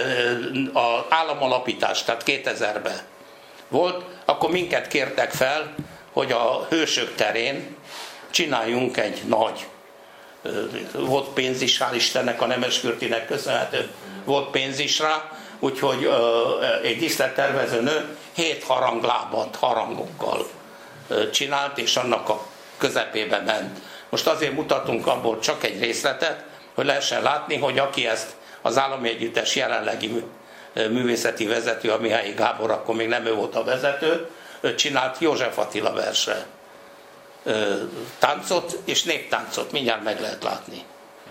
a államalapítás, tehát kétezerben volt, akkor minket kértek fel, hogy a Hősök terén csináljunk egy nagy, volt pénz is, hál' Istennek, a Nemeskürtinek köszönhető, volt pénz is rá, úgyhogy egy díszlettervező nő hét haranglábat harangokkal csinált, és annak a közepébe ment. Most azért mutatunk abból csak egy részletet, hogy lehessen látni, hogy aki ezt az Állami Együttes jelenlegi művészeti vezető, a Mihály Gábor, akkor még nem ő volt a vezető, ő csinált József Attila verse táncot és néptáncot, mindjárt meg lehet látni.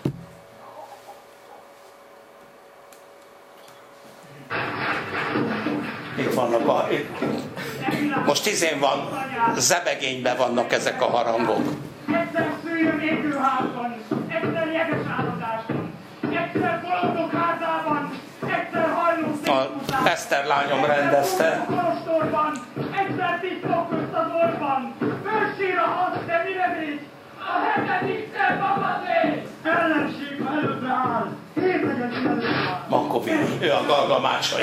Itt vannak a... Most izén van, zebegényben vannak ezek a harangok. Egyszer szőjön égőházban, egyszer jeges áldozásban, egyszer bolondok házában, egyszer hajló szétután, a Eszter lányom rendezte. Kolostorban, egyszer tisztok közt az orban, fősír a hasz, de mire végy? A hetedik te babadé! Ellenség, ha előbbre áll, hétlegyen előbbre áll. Makovi, ő a Galgamácsai.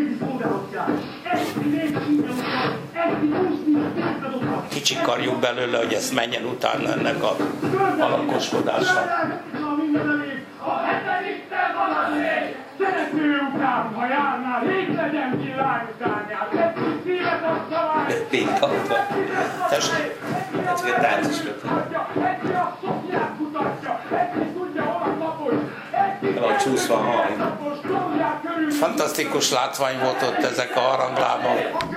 Kicsit karjuk belőle, hogy ezt menjen utána ennek a alakoskodásnak. A hetedik te babadé! Szerető ukrán, ha járnál, hét legyen világutánjál, egy szívet a szavány, Békappa. Tessék? Ez egy táncos kötő. Valahogy csúszva a haj. Fantasztikus látvány volt ott ezek a haranglábak.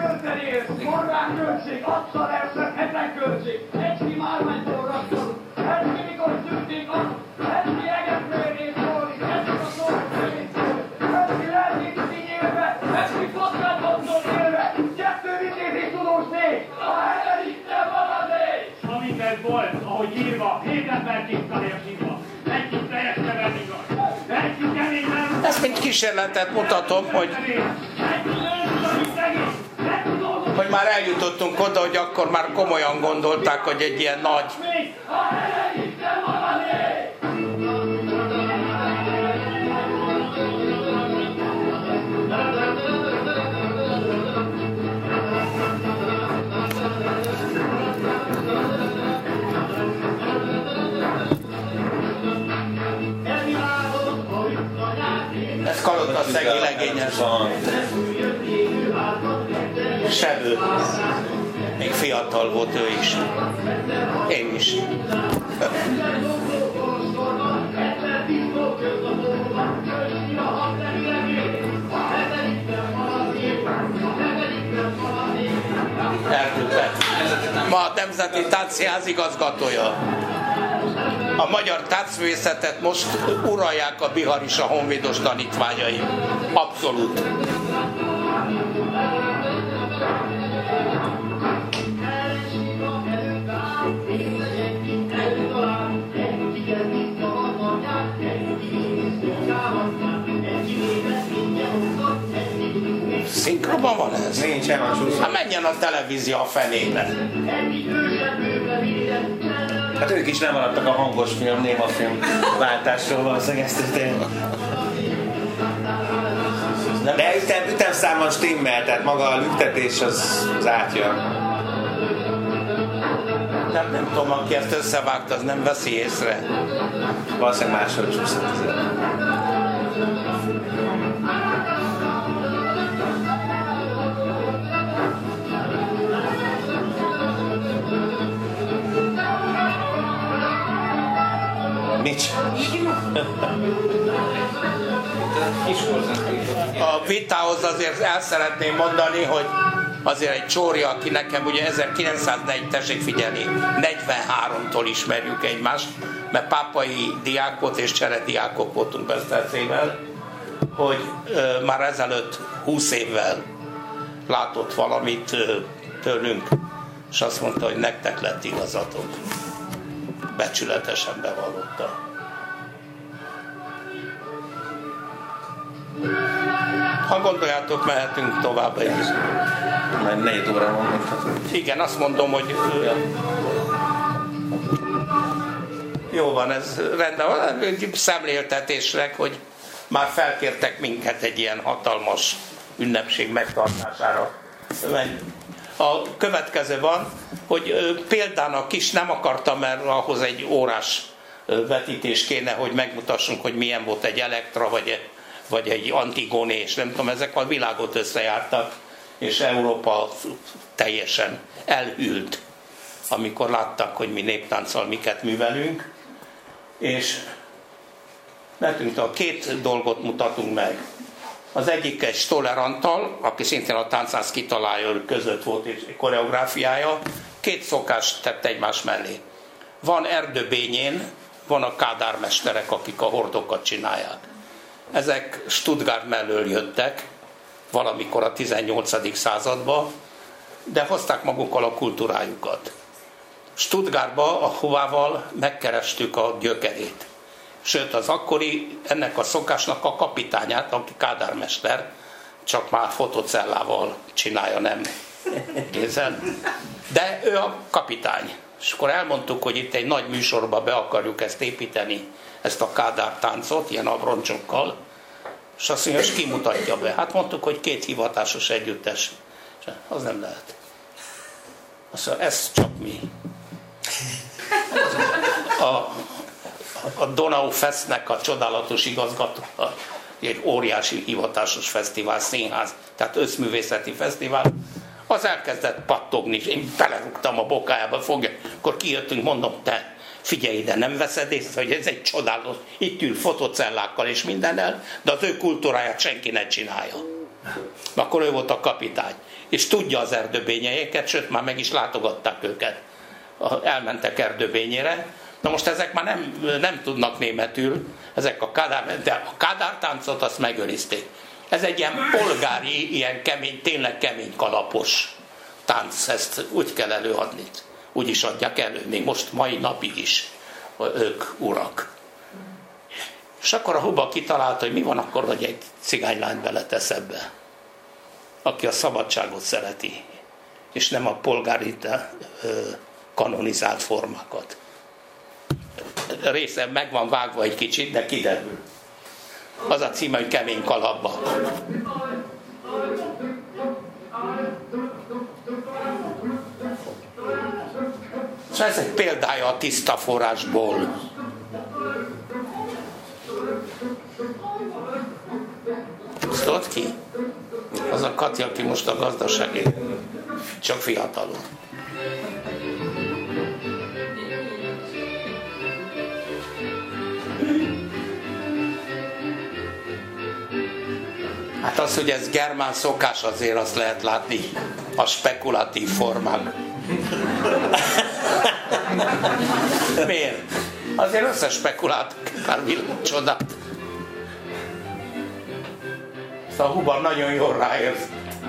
Ez volt, ahogy írva, hét ember tisztalérsítva. Egy kis teljesen igaz. Egy kis keményben... Ezt mint kísérletet mutatom, hogy, hogy már eljutottunk oda, hogy akkor már komolyan gondolták, hogy egy ilyen nagy... Ez Kalota Szegi legényes. Sebő. Még fiatal volt ő is. Én is. Eltűnt. Ma a Nemzeti Táncszínház igazgatója. A magyar táncművészetet most uralják a biharisa honvédos tanítványai. Abszolút. Szinkronban van ez? Nincs, el van csúszva. Hát menjen a televízió a fenébe. Hát ők is nem maradtak a hangos film, néma film váltásról, valószínűleg ezt történt. De ütem, ütemszámon stimmel, tehát maga a lüktetés az, az átjön. Nem, nem tudom, aki ezt összevágta, az nem veszi észre. Valószínűleg máshol csúszott azért. Nincs. A vitához azért el szeretném mondani, hogy azért egy Csóri, aki nekem ugye ezerkilencszáznégy, tessék figyelni, negyvenháromtól ismerjük egymást, mert pápai diákot és cserediákok voltunk Besztercével, hogy ö, már ezelőtt húsz évvel látott valamit ö, tőlünk, és azt mondta, hogy nektek lett igazatok. Becsületesen bevallotta. Ha gondoljátok, mehetünk tovább egy is. Már négy óra van még. Igen, azt mondom, hogy jó van, ez rendben van, szemléltetésre, hogy már felkértek minket egy ilyen hatalmas ünnepség megtartására. A következő van, hogy példának is nem akartam, mert ahhoz egy órás vetítés kéne, hogy megmutassunk, hogy milyen volt egy Elektra, vagy, vagy egy Antigone, és nem tudom, ezek a világot összejártak, és Európa teljesen elhűlt, amikor láttak, hogy mi néptánccal miket művelünk, és nekünk a két dolgot mutatunk meg. Az egyik egy Stoller Antal, aki szintén a táncház kitalálja között volt és koreográfiája, két szokást tett egymás mellé. Van Erdőbényén, van a kádármesterek, akik a hordokat csinálják. Ezek Stuttgart mellől jöttek, valamikor a tizennyolcadik században, de hozták magukkal a kultúrájukat. Stuttgartba, ahovával megkerestük a gyökerét. Sőt, az akkori ennek a szokásnak a kapitányát, aki kádármester, csak már fotocellával csinálja, nem kézzel. De ő a kapitány. És akkor elmondtuk, hogy itt egy nagy műsorba be akarjuk ezt építeni, ezt a kádár táncot, ilyen abroncsokkal, és azt mondja, és kimutatja be. Hát mondtuk, hogy két hivatásos együttes. Az nem lehet. Azt mondja, ez csak mi. A, a Donau Festnek a csodálatos igazgatója, egy óriási hivatásos fesztivál, színház, tehát összművészeti fesztivál, Az elkezdett pattogni, és én belerúgtam a bokájába, fogja. Akkor kijöttünk, mondom, te figyelj ide, nem veszed észre, hogy ez egy csodálatos, itt ül fotocellákkal és mindennel, de az ő kultúráját senki ne csinálja. Akkor ő volt a kapitány. És tudja az erdőbényeiket, sőt, már meg is látogatták őket. Elmentek erdőbényére. Na most ezek már nem, nem tudnak németül, ezek a kádár, de a kádártáncot azt megőrizték. Ez egy ilyen polgári, ilyen kemény, tényleg kemény kalapos tánc, ezt úgy kell előadni. Úgy is adják elő, még most mai napig is ők urak. És akkor a Huba kitalálta, hogy mi van akkor, hogy egy cigánylányt beletesz ebbe, aki a szabadságot szereti, és nem a polgári kanonizált formákat. Része meg van vágva egy kicsit, de kiderül. Az a címe, hogy Kemény kalapba. Szóval ez egy példája a tiszta forrásból. Tudod ki? Az a Katya, aki most a gazdasági, csak fiatalon. Hát az, hogy ez germán szokás, azért azt lehet látni a spekulatív formák. Miért? Azért összespekuláltak pár világcsodát. Szóval a Huba nagyon jól ráért.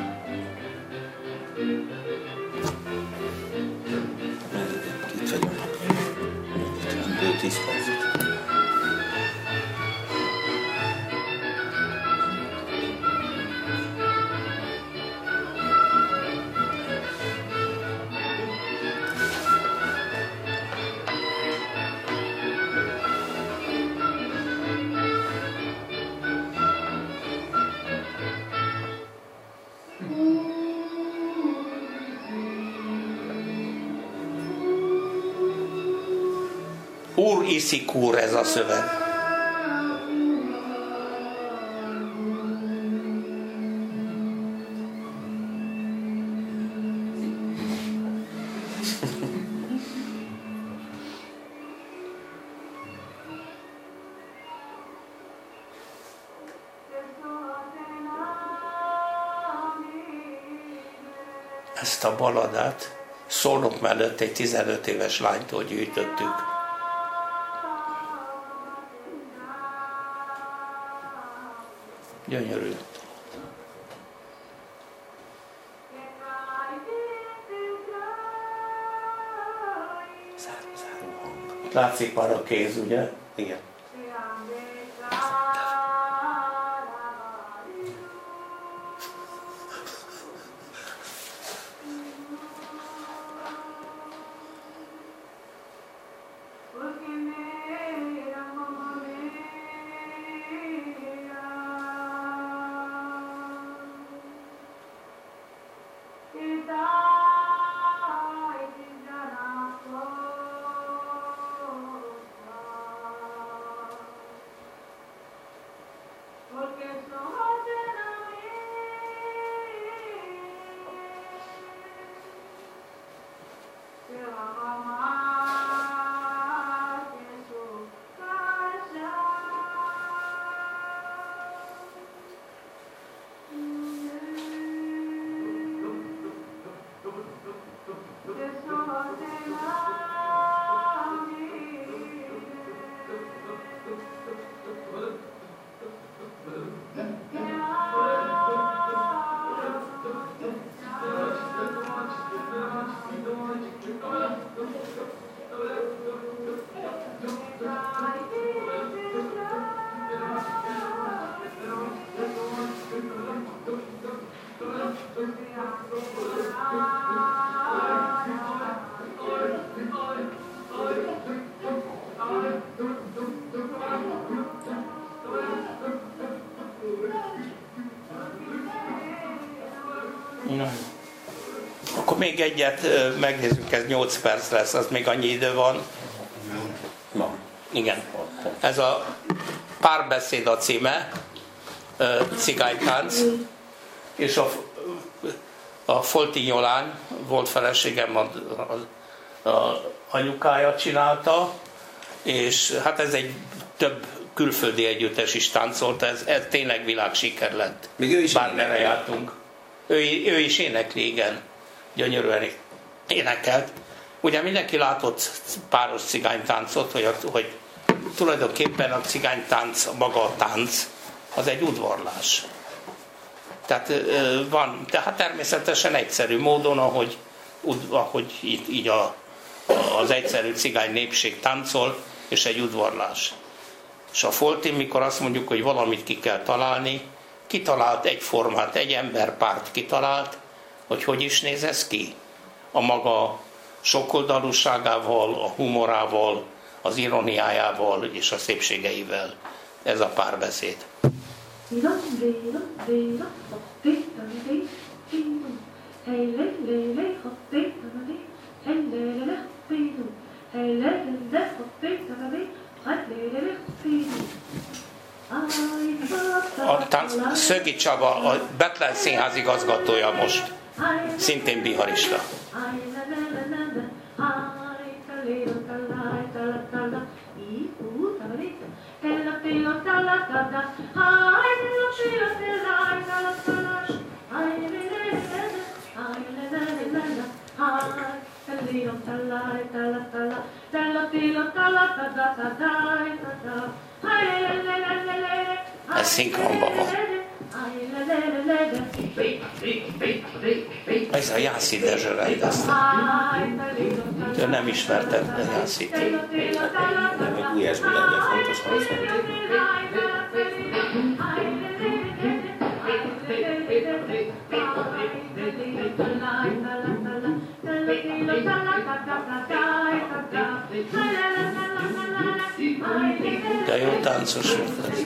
Itt vagyunk. Bő tíz percet. Úr iszik úr, ez a szöveg. Ezt a baladát Szolnok mellett egy tizenöt éves lánytól gyűjtöttük. Gyönyörű. Látszik már a kéz, ugye? Igen. Akkor még egyet megnézzük, ez nyolc perc lesz, az még annyi idő van. Van. Igen. Ez a Párbeszéd a címe, cigánytánc, és a a Foltinyolán volt feleségem, a, a, a anyukája csinálta, és hát ez egy több külföldi együttes is táncolt, ez, ez tényleg világsiker lett. Még ő is bármerre jártunk. Ő, ő is énekli, igen. Gyönyörűen énekelt. Ugye mindenki látott páros cigánytáncot, hogy, a, hogy tulajdonképpen a cigánytánc, maga a tánc, az egy udvarlás. Tehát van, tehát természetesen egyszerű módon, ahogy, ahogy így, így a, az egyszerű cigány népség táncol, és egy udvarlás. És a Foltin, mikor azt mondjuk, hogy valamit ki kell találni, kitalált egy formát, egy emberpárt kitalált, hogy hogy is néz ez ki. A maga sokoldalúságával, a humorával, az ironiájával és a szépségeivel. Ez a párbeszéd. A tánc, Szögi Csaba, a Betlen Színház igazgatója most, szintén biharista. Ez szinkronban van. Ez a Jászid Dezső rendezte. Ő nem ismerted Jászid. Nem, egy Gulyás Milánja fontos hangszó. De jó táncos volt ez.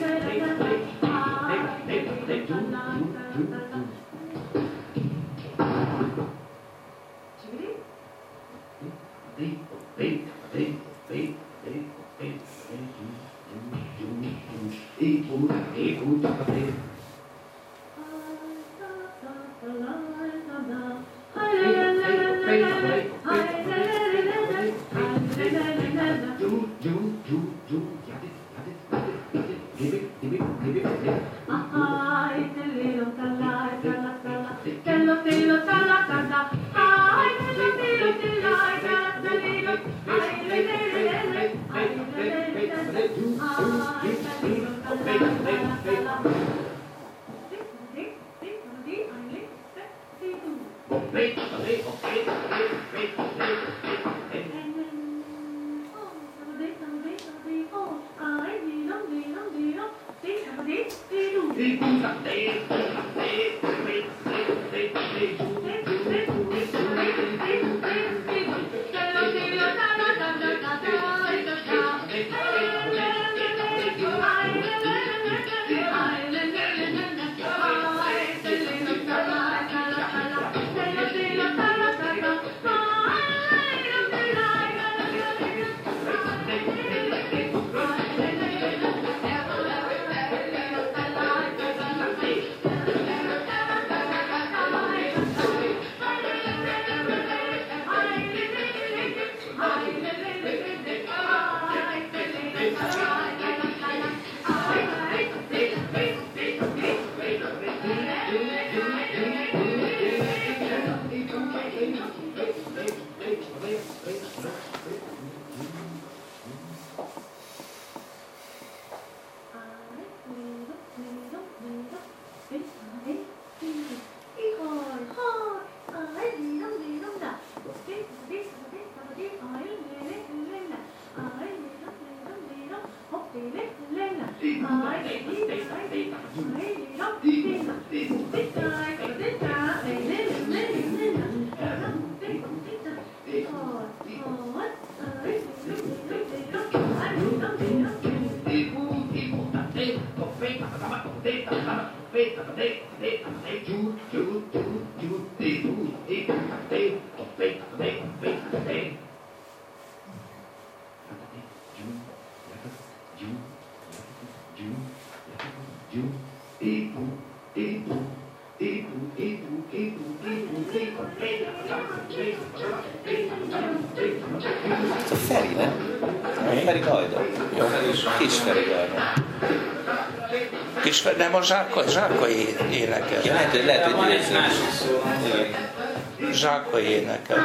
Ez a Feri, nem? Feri Gajda. Jó, kis Feri Gajda. Kis Feri, nem a Zsákai, Zsákai énekel. Ja, lehet, hogy lehet, hogy Van egy másik szó. Zsákai énekel.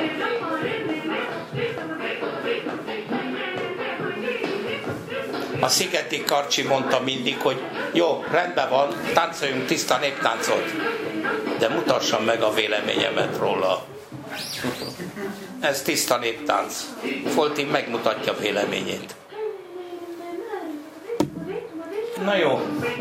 A Szigeti Karcsi mondta mindig, hogy jó, rendben van, táncoljunk tiszta néptáncot, de mutassam meg a véleményemet róla. Ez tiszta néptánc. Folti megmutatja véleményét. Na jó.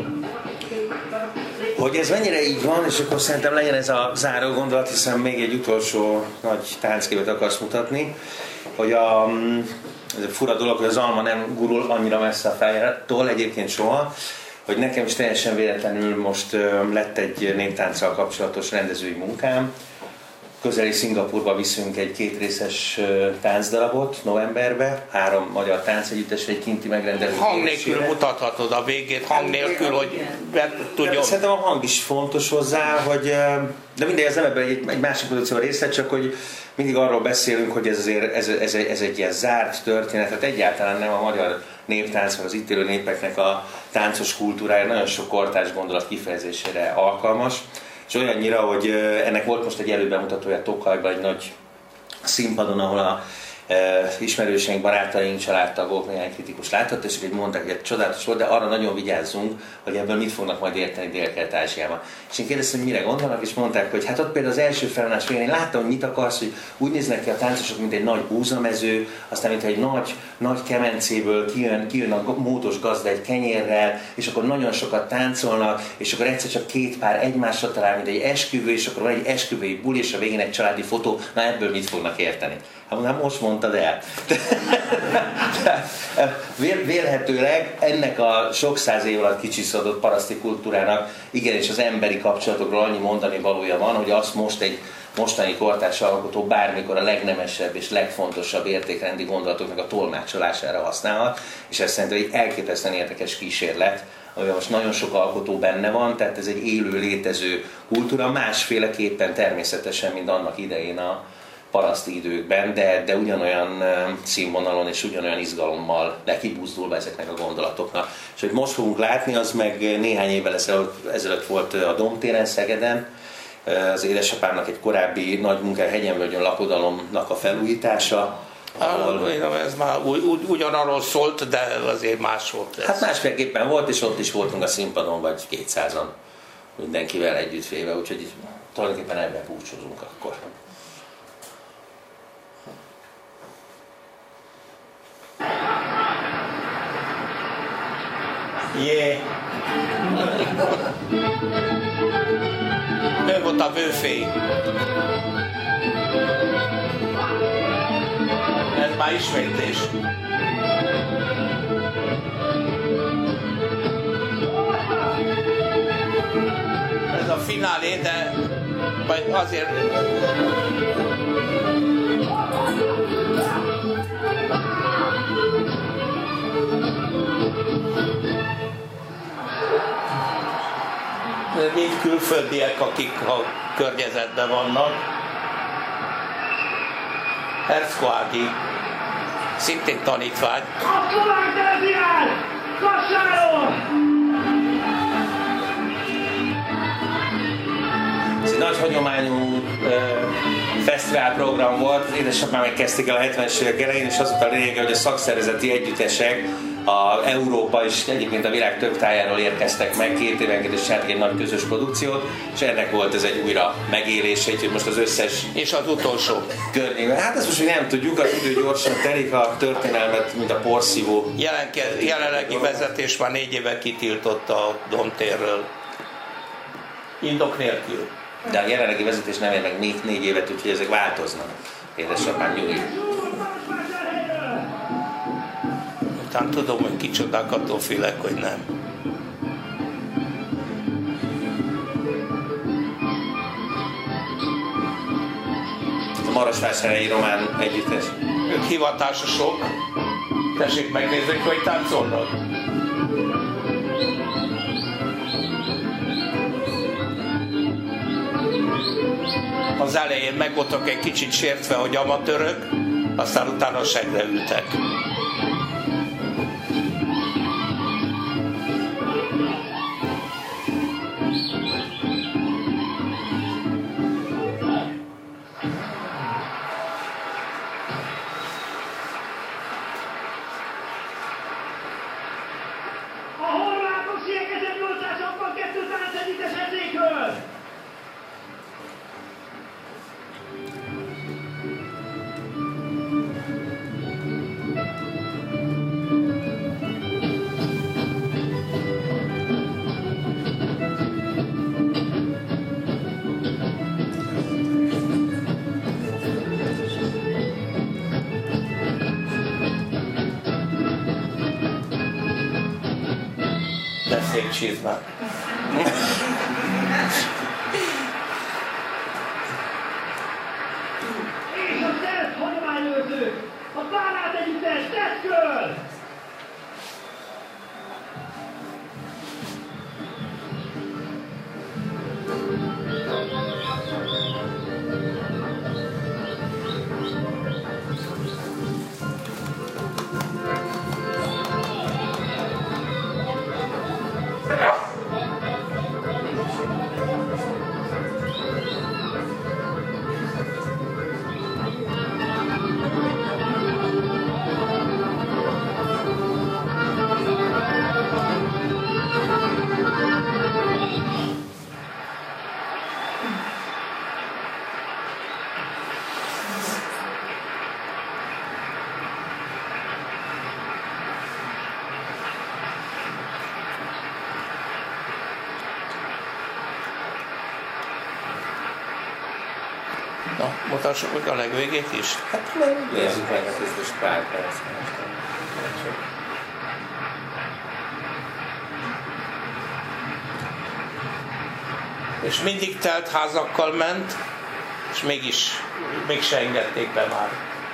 Hogy ez mennyire így van, és akkor szerintem legyen ez a záró gondolat, hiszen még egy utolsó nagy táncképet akarsz mutatni, hogy a, ez a fura dolog, hogy az alma nem gurul annyira messze a fejtől, egyébként soha, hogy nekem is teljesen véletlenül most lett egy néptánccal kapcsolatos rendezői munkám. Közeli Szingapurba viszünk egy kétrészes táncdarabot novemberbe, három magyar táncegyüttes, egy kinti megrendelő. Hang nélkül mutathatod a végét, hang nélkül, hogy tudjon. Szerintem a hang is fontos hozzá, hogy, de mindegy, ez nem ebben egy, egy másik produkció része, csak hogy mindig arról beszélünk, hogy ez, azért, ez, ez, ez egy ilyen zárt történet, tehát egyáltalán nem a magyar néptánc, meg az itt élő népeknek a táncos kultúrája nagyon sok kortárs gondolat kifejezésére alkalmas. És olyannyira, hogy ennek volt most egy előbemutatója Tokajban, egy nagy színpadon, ahol a e, ismerőseink, barátaink, családtagok, néhány kritikus láthatta, és mondták, hogy egy csodálatos volt, de arra nagyon vigyázzunk, hogy ebből mit fognak majd érteni Dél-Kelet-Ázsiában. És én kérdeztem, hogy mire gondolnak, és mondták, hogy hát ott például az első felvonás végén én láttam, hogy mit akarsz, hogy úgy néznek ki a táncosok, mint egy nagy búzamező, aztán mint egy nagy, nagy kemencéből kijön, kijön a módos gazda egy kenyérrel, és akkor nagyon sokat táncolnak, és akkor egyszer csak két pár egymásra talál, mint egy esküvő, és akkor van egy esküvői buli, és a végén egy családi fotó, na ebből mit fognak érteni? Hát mondom, most mondtad el. Vélhetőleg ennek a sok száz év alatt kicsiszadott paraszti kultúrának igenis az emberi kapcsolatokról annyi mondani valója van, hogy azt most egy mostani kortárs alkotó bármikor a legnemesebb és legfontosabb értékrendi gondolatoknak a tolmácsolására használhat, és ez szerintem egy elképesztően érdekes kísérlet, amiben most nagyon sok alkotó benne van, tehát ez egy élő, létező kultúra, másféleképpen természetesen, mint annak idején a paraszti időkben, de, de ugyanolyan színvonalon és ugyanolyan izgalommal lekibúzdulva ezeknek a gondolatoknak. És hogy most fogunk látni, az meg néhány évvel ezelőtt volt a Domtéren, Szegeden, az édesapámnak egy korábbi nagy munkája, Hegyenvölgyön lakodalomnak a felújítása. Ahol... Ez már ugy, ugyanarról szólt, de azért más volt. Ez. Hát másféleképpen volt, és ott is voltunk a színpadon, vagy kétszázan mindenkivel együttvéve, úgyhogy tulajdonképpen ebben búcsúzunk akkor. Yeah. Ő volt a bőfély. Ez már ismétlés. Ez a finálé, de vagy azért... Mind külföldiek, akik a környezetben vannak. Herzkoági, szintén tanítvány. Ez egy nagy hagyományú fesztiválprogram volt, az édesapám megkezdték el a hetvenes évek elején, és az volt a lényeg, hogy a szakszervezeti együttesek a Európa és egyébként a világ több tájáról érkeztek meg, két évenként és csináltak egy nagy közös produkciót, és ennek volt ez egy újra megélése, hogy most az összes... És az utolsó. Környékben. Hát ezt most még nem tudjuk, az idő gyorsan telik, a történelmet, mint a porszívó. Jelenke, jelenlegi vezetés már négy éve kitiltotta a Domtérről. Indok nélkül. De a jelenlegi vezetés nem ér meg még négy évet, úgyhogy ezek változnak. Édesapám nyugi. Után tudom, hogy kicsodák, attól félek, hogy nem. A Marosvásárhelyi Román Együttes. Ők hivatásosok. Tessék megnézni, hogy táncolnak. Az az elején meg voltak egy kicsit sértve, hogy amatőrök, aztán utána segre ültek. Szép csizma. És a szerb hagyományőrzők, a Bánát együttes teszköl! Na, mutassuk meg a legvégét is. Hát nézzük meg, hát ez most pár perc. És mindig telt házakkal ment, és mégis, mégse engedték be már.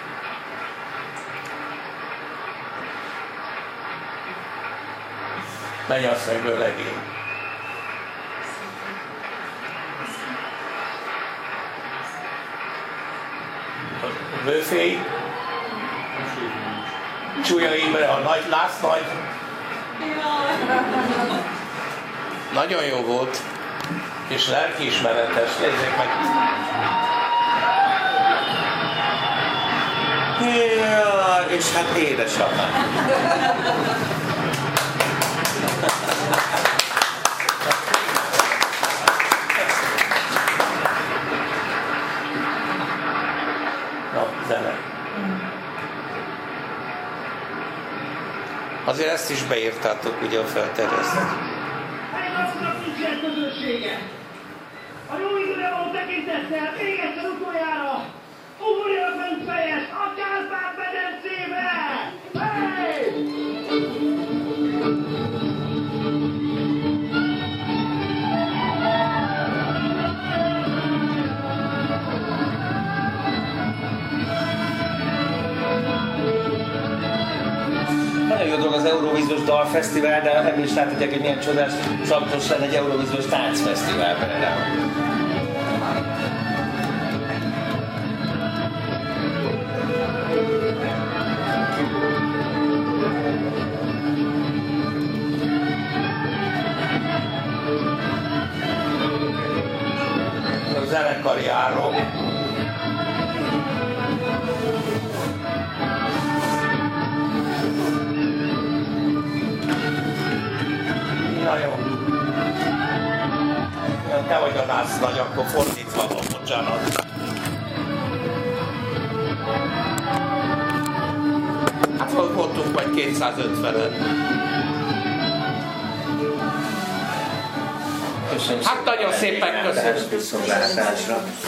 Mennyasszonyt legény. Vőfély, Csúlya Imre, a nagy Lász nagy. Nagyon jó volt, és lelkiismeretes, nézzék meg. Ja, és hát édesapám. Zene. Azért ezt is beírtátok ugye a felterjesztést. Egy napnak nincsen közössége. A jó időre való tekintettel még egyszer utoljára ugorjanak bent fejes a Kárpát-medencébe! Hey! Nagyon jó dolog az Eurovíziós Dalfesztivál, de ebből is láthatják, hogy milyen csodás szaktos lenne egy Eurovíziós Táncfesztivál például. A zenekari járó. Na jó. Te vagy a nász nagy, akkor fordítva van, bocsánat. Hát voltunk majd kétszázötvenen. Köszönöm Hát nagyon szépen köszönöm. Viszontlátásra.